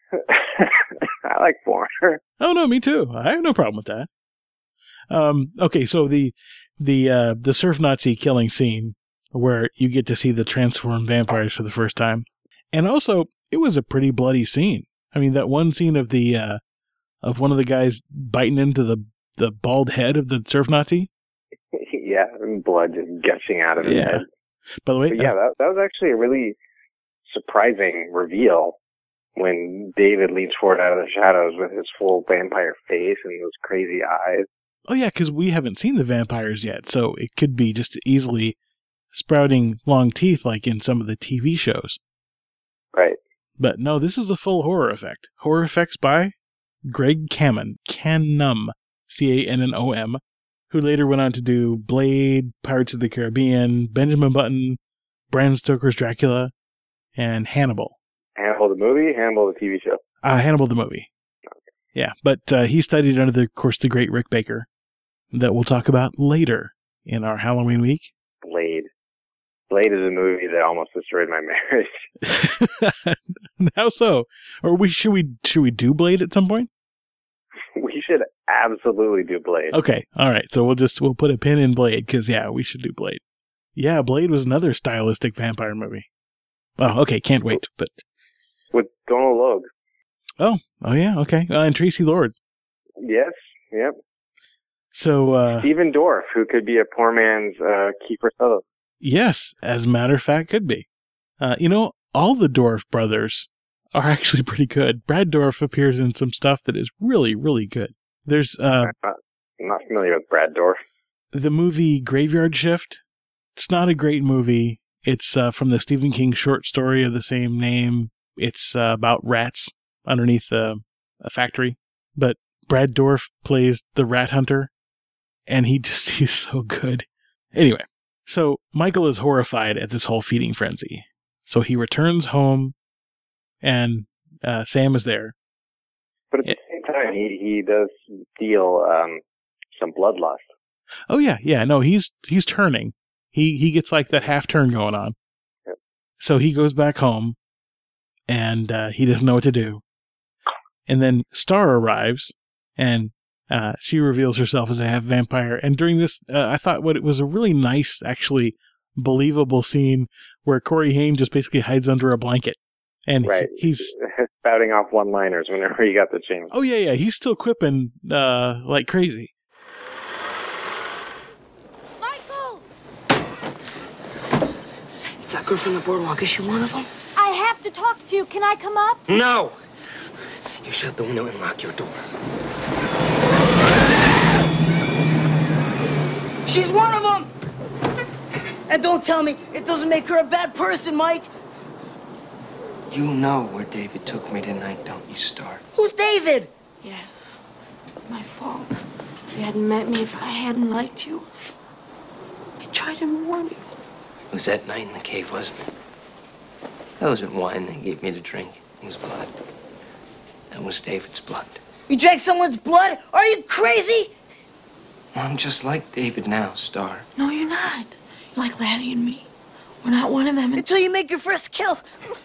I like Foreigner.
Oh, no, me too. I have no problem with that. Um, okay, so the the uh, the surf Nazi killing scene where you get to see the transformed vampires for the first time. And also, it was a pretty bloody scene. I mean, that one scene of the uh, of one of the guys biting into the, the bald head of the surf Nazi.
Yeah, and blood just gushing out of his
Yeah.
head.
By the way,
But yeah,
uh,
that, that was actually a really surprising reveal when David leans forward out of the shadows with his full vampire face and those crazy eyes.
oh yeah, because we haven't seen the vampires yet, so it could be just easily sprouting long teeth like in some of the T V shows.
Right.
But no, this is a full horror effect. Horror effects by Greg Cannon, Cannom, C A N N O M, who later went on to do Blade, Pirates of the Caribbean, Benjamin Button, Bram Stoker's Dracula, and Hannibal.
Hannibal the movie, Hannibal the T V show.
Uh, Hannibal the movie. Yeah, but uh, he studied under, the, of course, the great Rick Baker, that we'll talk about later in our Halloween week.
Blade. Blade is a movie that almost destroyed my marriage.
How so? Or we should we should we do Blade at some point?
We should absolutely do Blade.
Okay, all right. So we'll just we'll put a pin in Blade because yeah, we should do Blade. Yeah, Blade was another stylistic vampire movie. Oh, okay, can't wait. But
With Donald Logue.
oh, oh yeah, okay, uh, and Tracy Lord.
Yes, yep.
So uh,
Stephen Dorff, who could be a poor man's uh, Kiefer Sutherland.
Yes, as a matter of fact, could be. Uh, you know, all the Dorff brothers are actually pretty good. Brad Dourif appears in some stuff that is really, really good. There's uh,
I'm not familiar with Brad Dourif.
The movie Graveyard Shift. It's not a great movie. It's uh, from the Stephen King short story of the same name. It's uh, about rats underneath uh, a factory. But Brad Dourif plays the rat hunter, and he just he's so good. Anyway, so Michael is horrified at this whole feeding frenzy. So he returns home, and uh, Sam is there.
But at the same time, he he does feel um, some bloodlust.
Oh yeah, yeah. No, he's he's turning. He he gets like that half turn going on.
Yep.
So he goes back home, and uh, he doesn't know what to do. And then Star arrives, and uh, she reveals herself as a half vampire. And during this, uh, I thought what it was a really nice, actually believable scene where Corey Haim just basically hides under a blanket, and
right.
he's
spouting off one-liners whenever he got the chance.
Oh yeah, yeah. He's still quipping uh, like crazy.
It's that girl from the boardwalk. Is she one of them?
I have to talk to you. Can I come up?
No! You shut the window and lock your door.
She's one of them! And don't tell me it doesn't make her a bad person, Mike.
You know where David took me tonight, don't you, Star?
Who's David?
Yes, it's my fault. If you hadn't met me, if I hadn't liked you, I tried to warn you.
It was that night in the cave, wasn't it? That wasn't wine they gave me to drink. It was blood. That was David's blood.
You drank someone's blood? Are you crazy?
I'm just like David now, Star.
No, you're not. You're like Laddie and me. We're not one of them.
Until you make your first kill.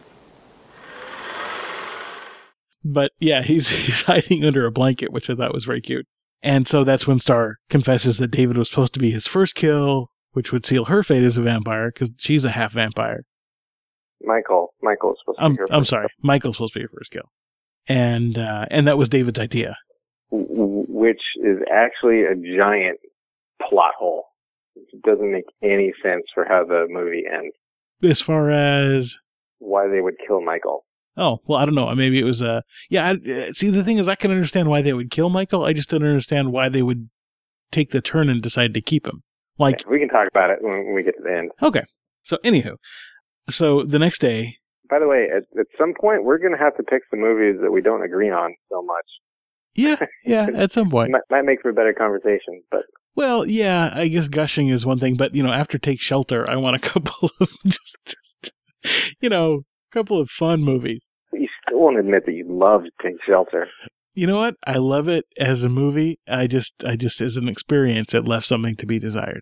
But yeah, he's he's hiding under a blanket, which I thought was very cute. And so that's when Star confesses that David was supposed to be his first kill, which would seal her fate as a vampire, because she's a half vampire.
Michael. Michael is supposed to
I'm,
be her
I'm
first
sorry.
kill.
Michael's supposed to be her first kill. And, uh, and that was David's idea.
Which is actually a giant plot hole. It doesn't make any sense for how the movie ends.
As far as...
Why they would kill Michael.
Oh, well, I don't know. Maybe it was a... Uh, yeah, I, see, the thing is, I can understand why they would kill Michael. I just don't understand why they would take the turn and decide to keep him. Like,
yeah, we can talk about it when we get to the end.
Okay. So, anywho. So, the next day...
By the way, at, at some point, we're going to have to pick some movies that we don't agree on so much.
Yeah, yeah, at some point.
might, might make for a better conversation, but...
Well, yeah, I guess gushing is one thing, but, you know, after Take Shelter, I want a couple of just, just you know, a couple of fun movies.
You still won't admit that you loved Take Shelter.
You know what? I love it as a movie. I just, I just, as an experience, it left something to be desired.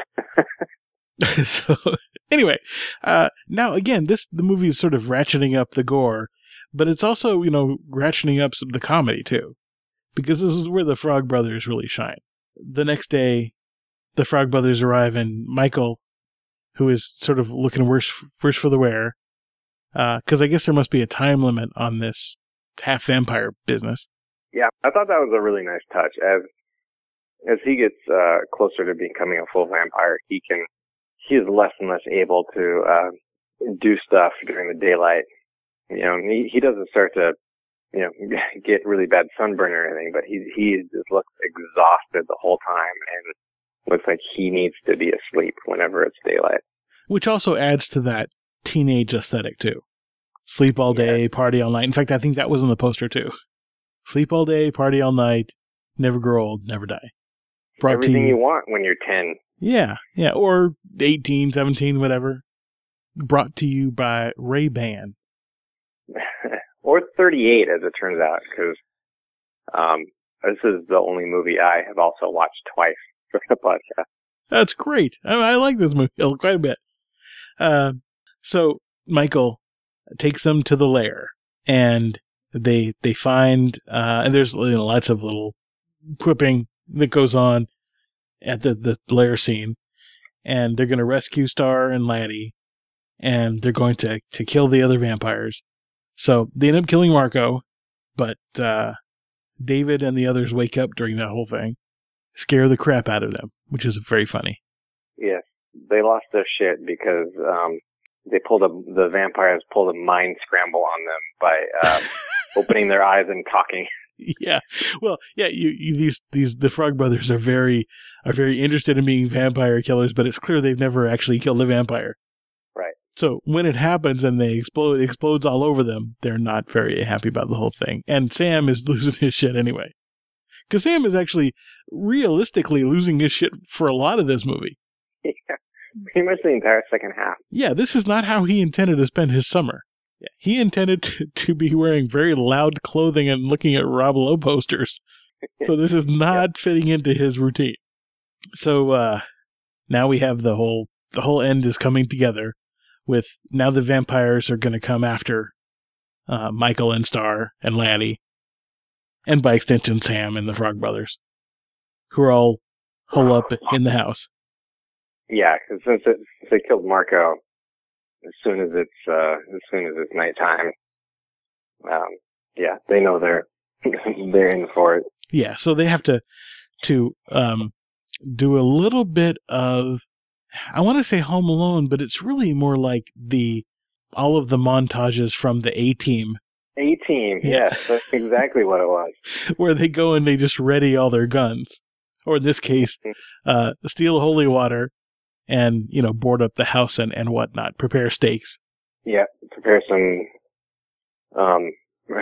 So, anyway, uh, now again, this, the movie is sort of ratcheting up the gore, but it's also, you know, ratcheting up some, the comedy too, because this is where the Frog Brothers really shine. The next day, the Frog Brothers arrive, and Michael, who is sort of looking worse, worse for the wear, because uh, I guess there must be a time limit on this half vampire business.
Yeah, I thought that was a really nice touch. As as he gets uh, closer to becoming a full vampire, he can he is less and less able to uh, do stuff during the daylight. You know, he he doesn't start to, you know, get really bad sunburn or anything, but he he just looks exhausted the whole time and looks like he needs to be asleep whenever it's daylight.
Which also adds to that teenage aesthetic too. Sleep all day, yeah. Party all night. In fact, I think that was on the poster too. Sleep all day, party all night, never grow old, never die.
Brought Everything you, you want when you're ten.
Yeah, yeah, or eighteen, seventeen, whatever. Brought to you by Ray-Ban.
Or thirty-eight, as it turns out, because um, this is the only movie I have also watched twice for the podcast.
That's great. I, I like this movie quite a bit. Uh, so Michael takes them to the lair, and they they find, uh, and there's, you know, lots of little quipping that goes on at the, the lair scene, and they're going to rescue Star and Laddie, and they're going to, to kill the other vampires. So they end up killing Marco, but uh, David and the others wake up during that whole thing, scare the crap out of them, which is very funny.
Yes, they lost their shit because um, they pulled a the vampires pulled a mind scramble on them by uh, opening their eyes and talking.
Yeah, well, yeah, you, you these these the Frog Brothers are very are very interested in being vampire killers, but it's clear they've never actually killed a vampire.
Right.
So when it happens and they explode, it explodes all over them, they're not very happy about the whole thing. And Sam is losing his shit anyway, because Sam is actually realistically losing his shit for a lot of this movie.
Yeah, pretty much the entire second half.
Yeah, this is not how he intended to spend his summer. Yeah, he intended to, to be wearing very loud clothing and looking at Rob Lowe posters. So this is not fitting into his routine. So uh, now we have the whole the whole end is coming together with now the vampires are going to come after uh, Michael and Star and Laddie, and by extension Sam and the Frog Brothers, who are all hole up in the house.
Yeah, because since, it, since they killed Marco, as soon as it's uh, as soon as it's nighttime, um, yeah, they know they're they're in for it.
Yeah, so they have to to um, do a little bit of, I want to say Home Alone, but it's really more like the all of the montages from the A-Team.
A-Team, yeah. Yes, that's exactly what it was.
Where they go and they just ready all their guns, or in this case, uh, steal holy water. And, you know, board up the house and, and whatnot. Prepare steaks.
Yeah, prepare some um,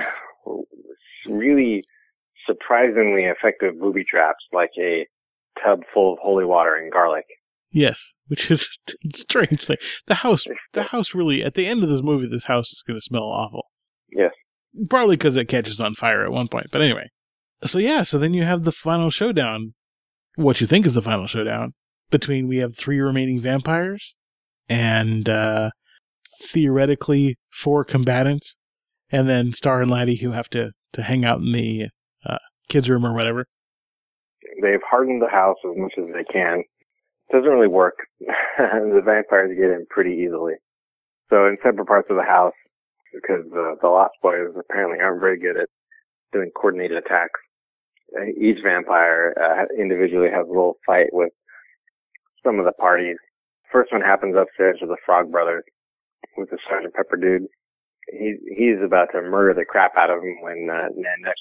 really surprisingly effective booby traps, like a tub full of holy water and garlic.
Yes, which is a strange thing. The house, the house really, at the end of this movie, this house is going to smell awful.
Yes.
Probably because it catches on fire at one point. But anyway. So yeah, so then you have the final showdown. What you think is the final showdown. Between, we have three remaining vampires and uh, theoretically four combatants, and then Star and Laddie who have to, to hang out in the uh, kids' room or whatever.
They've hardened the house as much as they can. It doesn't really work. The vampires get in pretty easily. So in separate parts of the house, because uh, the Lost Boys apparently aren't very good at doing coordinated attacks, each vampire uh, individually has a little fight with some of the parties. First one happens upstairs with the Frog Brothers, with the Sergeant Pepper dude. He, he's about to murder the crap out of him when uh,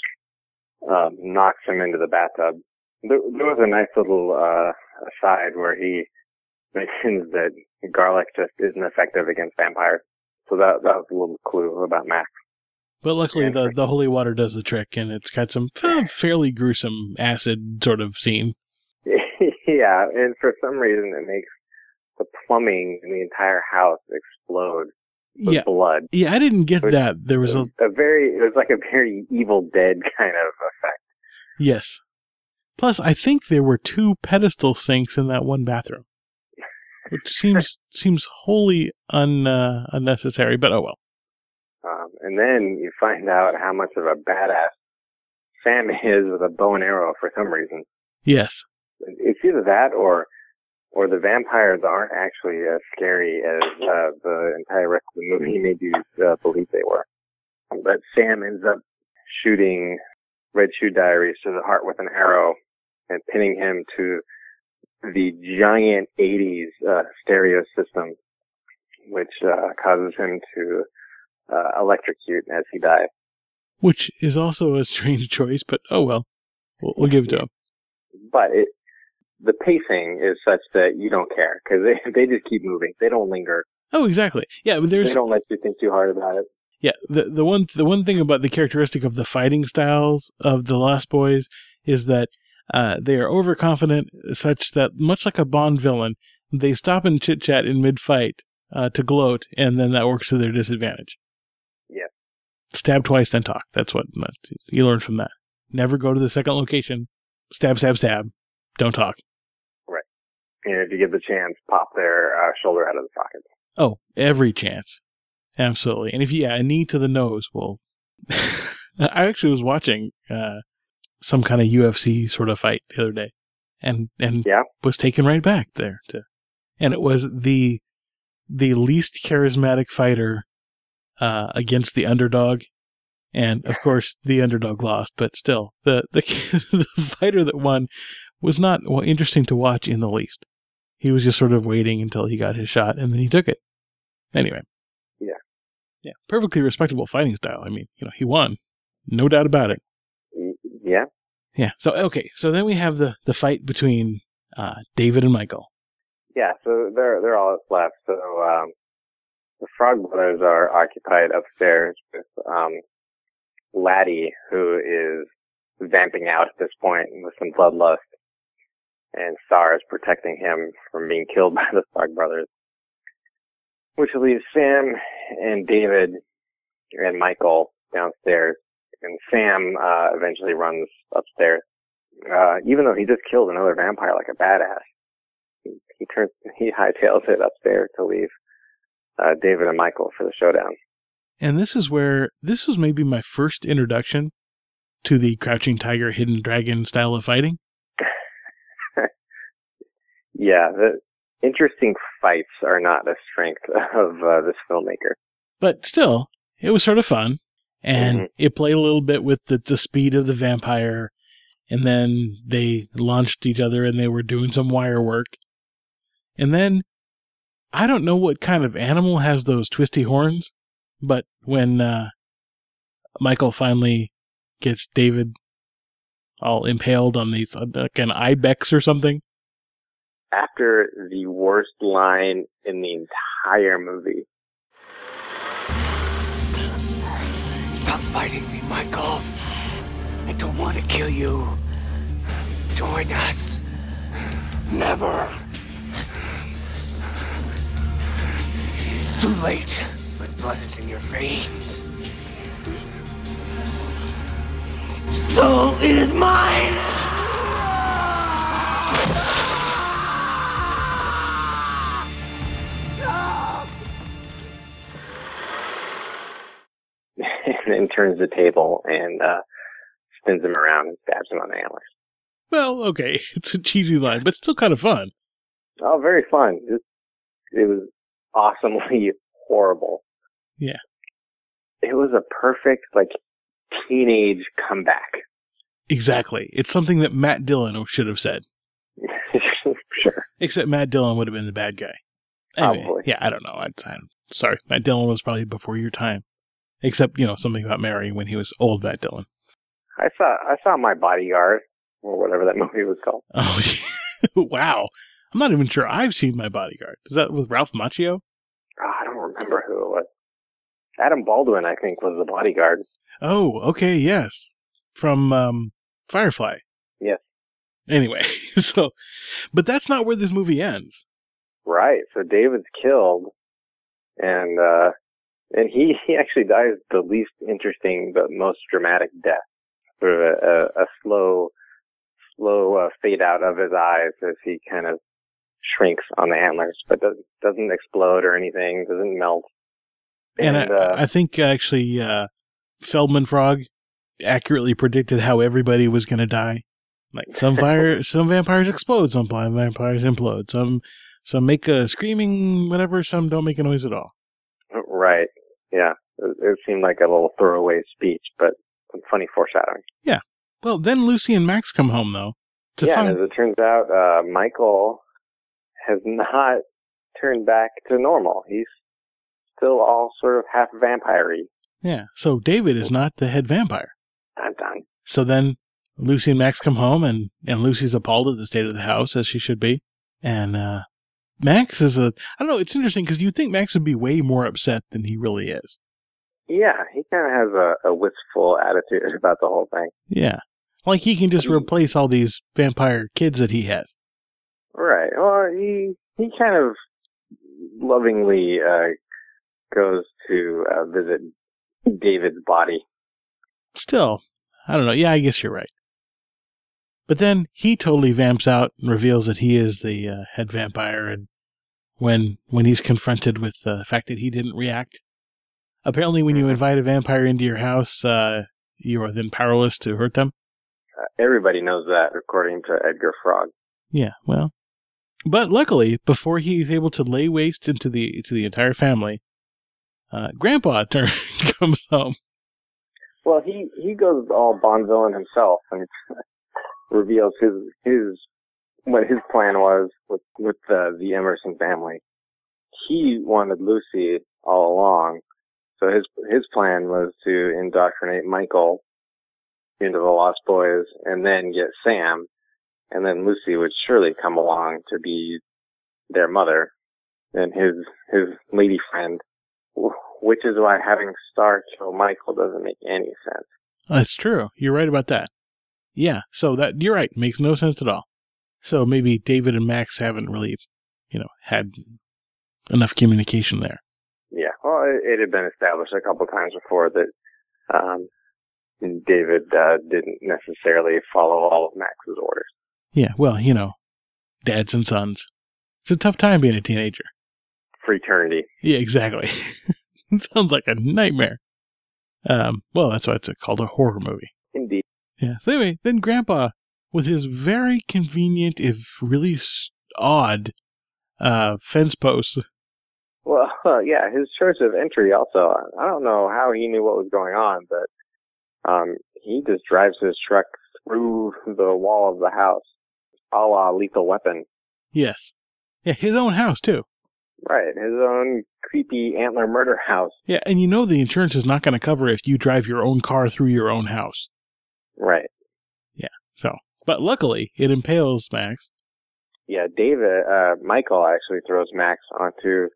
Nanuk uh, knocks him into the bathtub. There, there was a nice little uh, aside where he mentions that garlic just isn't effective against vampires. So that, that was a little clue about Max.
But luckily the, the holy water does the trick, and it's got some fairly gruesome acid sort of scene.
Yeah, and for some reason it makes the plumbing in the entire house explode with
yeah.
blood.
Yeah, I didn't get that. There was a,
a very, it was like a very Evil Dead kind of effect.
Yes. Plus, I think there were two pedestal sinks in that one bathroom, which seems seems wholly un uh, unnecessary. But oh well.
Um, and then you find out how much of a badass Sam is with a bow and arrow for some reason.
Yes.
It's either that or or the vampires aren't actually as scary as uh, the entire rest of the movie made you uh, believe they were. But Sam ends up shooting Red Shoe Diaries to the heart with an arrow and pinning him to the giant eighties uh, stereo system, which uh, causes him to uh, electrocute as he dies.
Which is also a strange choice, but oh well. We'll, we'll give it to him.
But it, the pacing is such that you don't care, because they, they just keep moving. They don't linger.
Oh, exactly. Yeah, but there's...
They don't let you think too hard about it.
Yeah, the the one the one thing about the characteristic of the fighting styles of the Lost Boys is that uh, they are overconfident, such that, much like a Bond villain, they stop and chit-chat in mid-fight uh, to gloat, and then that works to their disadvantage.
Yeah.
Stab twice, then talk. That's what you learn from that. Never go to the second location. Stab, stab, stab. Don't talk.
Right. And if you get the chance, pop their uh, shoulder out of the socket.
Oh, every chance. Absolutely. And if you, yeah, a knee to the nose will... I actually was watching uh, some kind of U F C sort of fight the other day. And and
yeah.
was taken right back there. To, and it was the the least charismatic fighter uh, against the underdog. And, of course, the underdog lost. But still, the, the, the fighter that won was not well, interesting to watch in the least. He was just sort of waiting until he got his shot, and then he took it. Anyway.
Yeah.
Yeah. Perfectly respectable fighting style. I mean, you know, he won. No doubt about it.
Yeah.
Yeah. So, okay. So then we have the, the fight between uh, David and Michael.
Yeah, so they're, they're all that's left. So um, the Frog Brothers are occupied upstairs with um, Laddie, who is vamping out at this point with some bloodlust. And Star is protecting him from being killed by the Frog Brothers. Which leaves Sam and David and Michael downstairs. And Sam uh, eventually runs upstairs. Uh, even though he just killed another vampire like a badass. He, he turns, he hightails it upstairs to leave uh, David and Michael for the showdown.
And this is where, this was maybe my first introduction to the Crouching Tiger, Hidden Dragon style of fighting.
Yeah, the interesting fights are not a strength of uh, this filmmaker.
But still, it was sort of fun. And
mm-hmm.
it played a little bit with the, the speed of the vampire. And then they launched each other and they were doing some wire work. And then, I don't know what kind of animal has those twisty horns, but when uh, Michael finally gets David all impaled on these, like an ibex or something.
After the worst line in the entire movie.
Stop fighting me, Michael. I don't want to kill you. Join us. Never. It's too late. My blood is in your veins. Soul is mine!
And then turns the table and uh, spins him around and stabs him on the antlers.
Well, okay, it's a cheesy line, but still kind of fun.
Oh, very fun. It, it was awesomely horrible.
Yeah.
It was a perfect, like, teenage comeback.
Exactly. It's something that Matt Dillon should have said.
Sure.
Except Matt Dillon would have been the bad guy. Anyway,
probably.
Yeah, I don't know. I'd, I'm sorry. Matt Dillon was probably before your time. Except, you know, something about Mary when he was old Matt Dillon.
I saw I saw My Bodyguard, or whatever that movie was called.
Oh, wow. I'm not even sure I've seen My Bodyguard. Is that with Ralph Macchio?
Oh, I don't remember who it was. Adam Baldwin, I think, was the bodyguard.
Oh, okay, yes. From um, Firefly.
Yes.
Anyway, so, but that's not where this movie ends.
Right. So David's killed, and uh, and he, he actually dies the least interesting but most dramatic death. Sort of a, a, a slow, slow uh, fade out of his eyes as he kind of shrinks on the antlers, but doesn't, doesn't explode or anything, doesn't melt.
And,
and
I,
uh,
I think actually uh, Feldman Frog accurately predicted how everybody was going to die. Like some fire, some vampires explode, some vampires implode, some some make a screaming whatever, some don't make a noise at all.
Right. Yeah. It, it seemed like a little throwaway speech, but some funny foreshadowing.
Yeah. Well, then Lucy and Max come home though. To
yeah.
find...
And as it turns out, uh, Michael has not turned back to normal. He's still all sort of half vampire-y.
Yeah. So David is not the head vampire.
I'm done.
So then Lucy and Max come home, and, and Lucy's appalled at the state of the house, as she should be. And uh, Max is a... I don't know, it's interesting, because you'd think Max would be way more upset than he really is.
Yeah, he kind of has a, a wistful attitude about the whole thing.
Yeah. Like he can just he, replace all these vampire kids that he has.
Right. Well, he, he kind of lovingly uh, goes to uh, visit David's body.
Still, I don't know. Yeah, I guess you're right. But then he totally vamps out and reveals that he is the uh, head vampire. And when when he's confronted with the fact that he didn't react, apparently when you invite a vampire into your house, uh, you are then powerless to hurt them.
Uh, everybody knows that, according to Edgar Frog.
Yeah, well, but luckily, before he's able to lay waste into the to the entire family, uh, Grandpa turn comes home.
Well, he, he goes all Bond villain himself and reveals his his what his plan was with with the the Emerson family. He wanted Lucy all along, so his his plan was to indoctrinate Michael into the Lost Boys, and then get Sam, and then Lucy would surely come along to be their mother and his his lady friend, which is why having Star kill Michael doesn't make any sense.
That's true. You're right about that. Yeah, so that you're right. Makes no sense at all. So maybe David and Max haven't really, you know, had enough communication there.
Yeah, well, it, it had been established a couple times before that um, David uh, didn't necessarily follow all of Max's orders.
Yeah, well, you know, dads and sons. It's a tough time being a teenager.
Fraternity.
Yeah, exactly. It sounds like a nightmare. Um, well, that's why it's a, called a horror movie.
Indeed.
Yeah, so anyway, then Grandpa, with his very convenient, if really s- odd, uh, fence posts.
Well, uh, yeah, his choice of entry also, I don't know how he knew what was going on, but um, he just drives his truck through the wall of the house, a la Lethal Weapon.
Yes. Yeah, his own house, too.
Right, his own creepy antler murder house.
Yeah, and you know the insurance is not going to cover if you drive your own car through your own house.
Right.
Yeah, so, but luckily, it impales Max.
Yeah, David, uh, Michael actually throws Max onto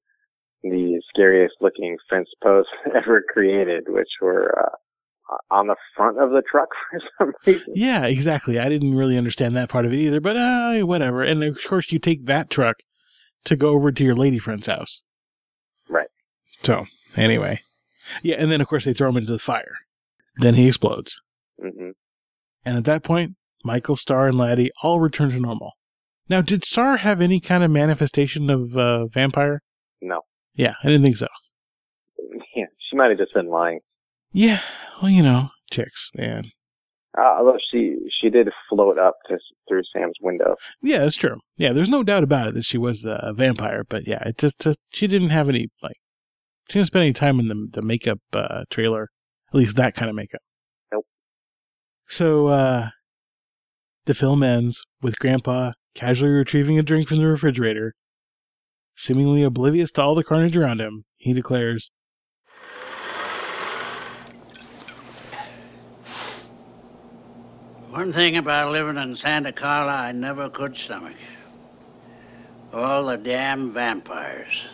the scariest looking fence posts ever created, which were uh, on the front of the truck for some reason.
Yeah, exactly. I didn't really understand that part of it either, but uh, whatever. And of course, you take that truck to go over to your lady friend's house.
Right.
So, anyway. Yeah, and then, of course, they throw him into the fire. Then he explodes.
Mm-hmm.
And at that point, Michael, Star, and Laddie all return to normal. Now, did Star have any kind of manifestation of uh, vampire?
No.
Yeah, I didn't think so.
Yeah, she might have just been lying.
Yeah, well, you know, chicks, man.
Uh, although she she did float up to, through Sam's window.
Yeah, that's true. Yeah, there's no doubt about it that she was a vampire, but yeah, it just, just she didn't have any, like, she didn't spend any time in the, the makeup uh, trailer, at least that kind of makeup.
Nope.
So, uh, the film ends with Grandpa casually retrieving a drink from the refrigerator. Seemingly oblivious to all the carnage around him, he declares,
One thing about living in Santa Carla I never could stomach. All the damn vampires.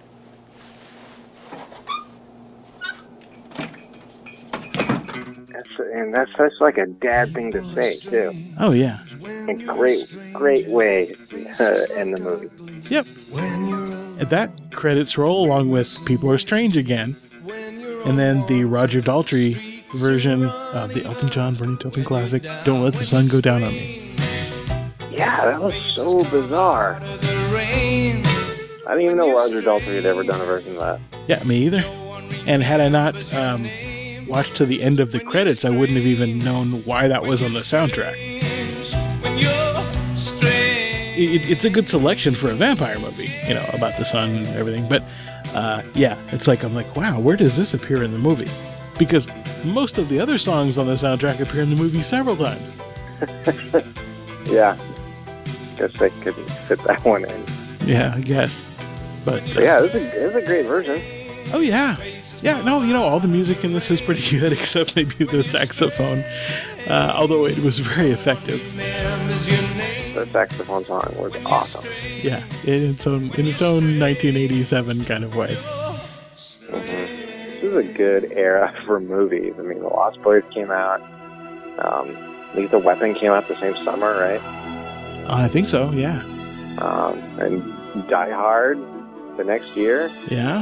That's, and that's such like a dad thing to say, too.
Oh, yeah.
A great, great way to end the movie.
Yep. At that, credits roll along with People Are Strange again. And then the Roger Daltrey version of the Elton John Bernie Taupin classic, Don't Let the Sun Go Down on Me.
Yeah, that was so bizarre. I didn't even know Roger Daltrey had ever done a version of that.
Yeah, me either. And had I not um, watched to the end of the credits, I wouldn't have even known why that was on the soundtrack. It, it's a good selection for a vampire movie, you know, about the sun and everything. But uh, yeah, it's like, I'm like, wow, where does this appear in the movie? Because most of the other songs on the soundtrack appear in the movie several times.
Yeah. Guess they couldn't fit that one in.
Yeah, I guess. But,
but yeah, it was, a, it was a great version.
Oh, yeah. Yeah, no, you know, all the music in this is pretty good, except maybe the saxophone. Uh, although it was very effective.
The saxophone song was awesome.
Yeah, in its own in its own nineteen eighty-seven kind of way.
Mm-hmm. This is a good era for movies. I mean, The Lost Boys came out. Um, Lethal Weapon came out the same summer, right?
I think so, yeah.
Um, and Die Hard the next year.
Yeah.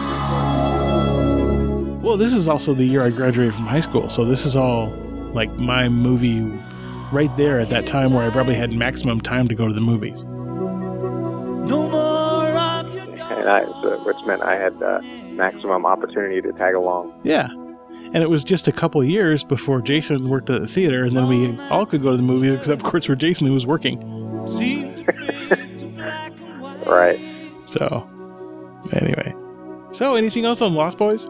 Well, this is also the year I graduated from high school, so this is all like my movie right there at that time where I probably had maximum time to go to the movies.
No more of your
and I, which meant I had uh, maximum opportunity to tag along.
Yeah. And it was just a couple of years before Jason worked at the theater, and then we all could go to the movies, except, of course, for Jason, who was working.
Right.
So, anyway. So, anything else on Lost Boys?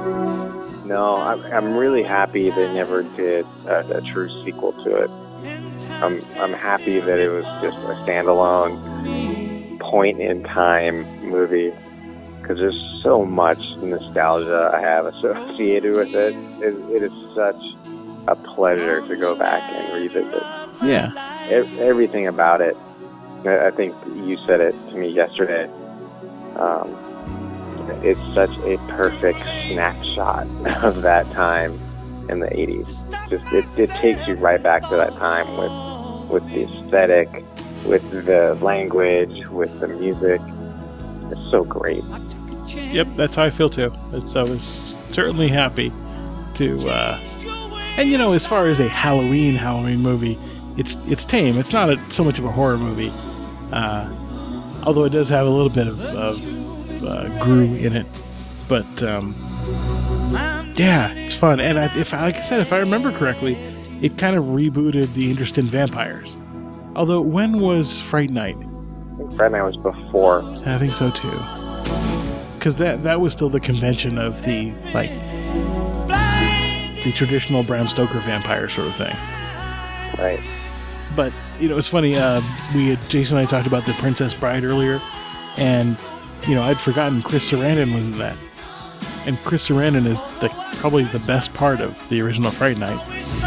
No, I'm, I'm really happy they never did a, a true sequel to it. I'm I'm happy that it was just a standalone point in time movie, because there's so much nostalgia I have associated with it. It, it is such a pleasure to go back and revisit.
Yeah.
E- everything about it. I think you said it to me yesterday. Um, it's such a perfect snapshot of that time in the eighties. Just it, it takes you right back to that time with with the aesthetic, with the language, with the music. It's so great.
Yep, that's how I feel too. It's, I was certainly happy to, uh, and you know, as far as a Halloween Halloween movie, it's it's tame. It's not a, so much of a horror movie, uh, although it does have a little bit of, of uh, Gru in it. But um, yeah, it's fun. And I, if like I said, if I remember correctly, it kind of rebooted the interest in vampires. Although, when was Fright Night?
I think Fright Night was before.
I think so too. Because that that was still the convention of the like the traditional Bram Stoker vampire sort of thing.
Right.
But you know, it's funny. Uh, we had, Jason and I talked about The Princess Bride earlier, and you know, I'd forgotten Chris Sarandon was in that. And Chris Sarandon is the, probably the best part of the original Fright Night.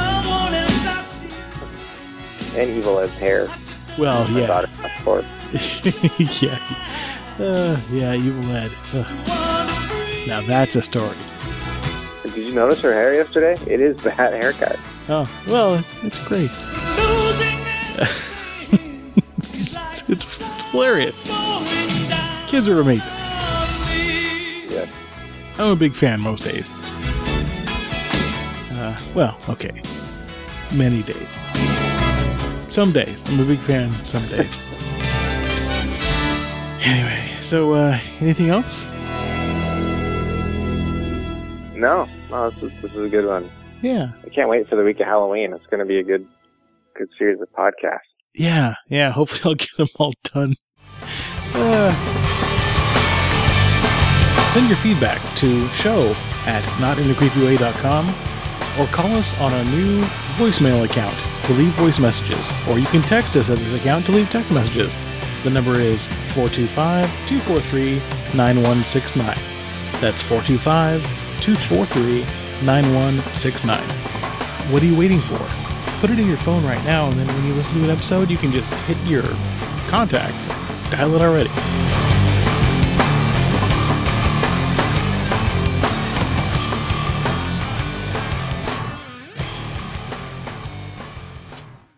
And Evil Ed's hair.
Well,
My
yeah.
daughter asked for it.
yeah. Uh, yeah, Evil Ed. Ugh. Now that's a story.
Did you notice her hair yesterday? It is that haircut.
Oh, well, it's great. it's, it's hilarious. Kids are amazing.
Yes.
I'm a big fan most days. Uh, well, okay. Many days. Some days. I'm a big fan some days. Anyway, so, uh, anything else?
No, no, this is, this is a good one.
Yeah.
I can't wait for the week of Halloween. It's going to be a good, good series of podcasts.
Yeah, yeah, hopefully I'll get them all done. Uh, send your feedback to show at not in the creepy way dot com or call us on our new voicemail account to leave voice messages, or you can text us at this account to leave text messages. The number is four two five, two four three, nine one six nine. That's four two five, two four three, nine one six nine. What are you waiting for? Put it in your phone right now, and then when you listen to an episode, you can just hit your contacts. Dial it already.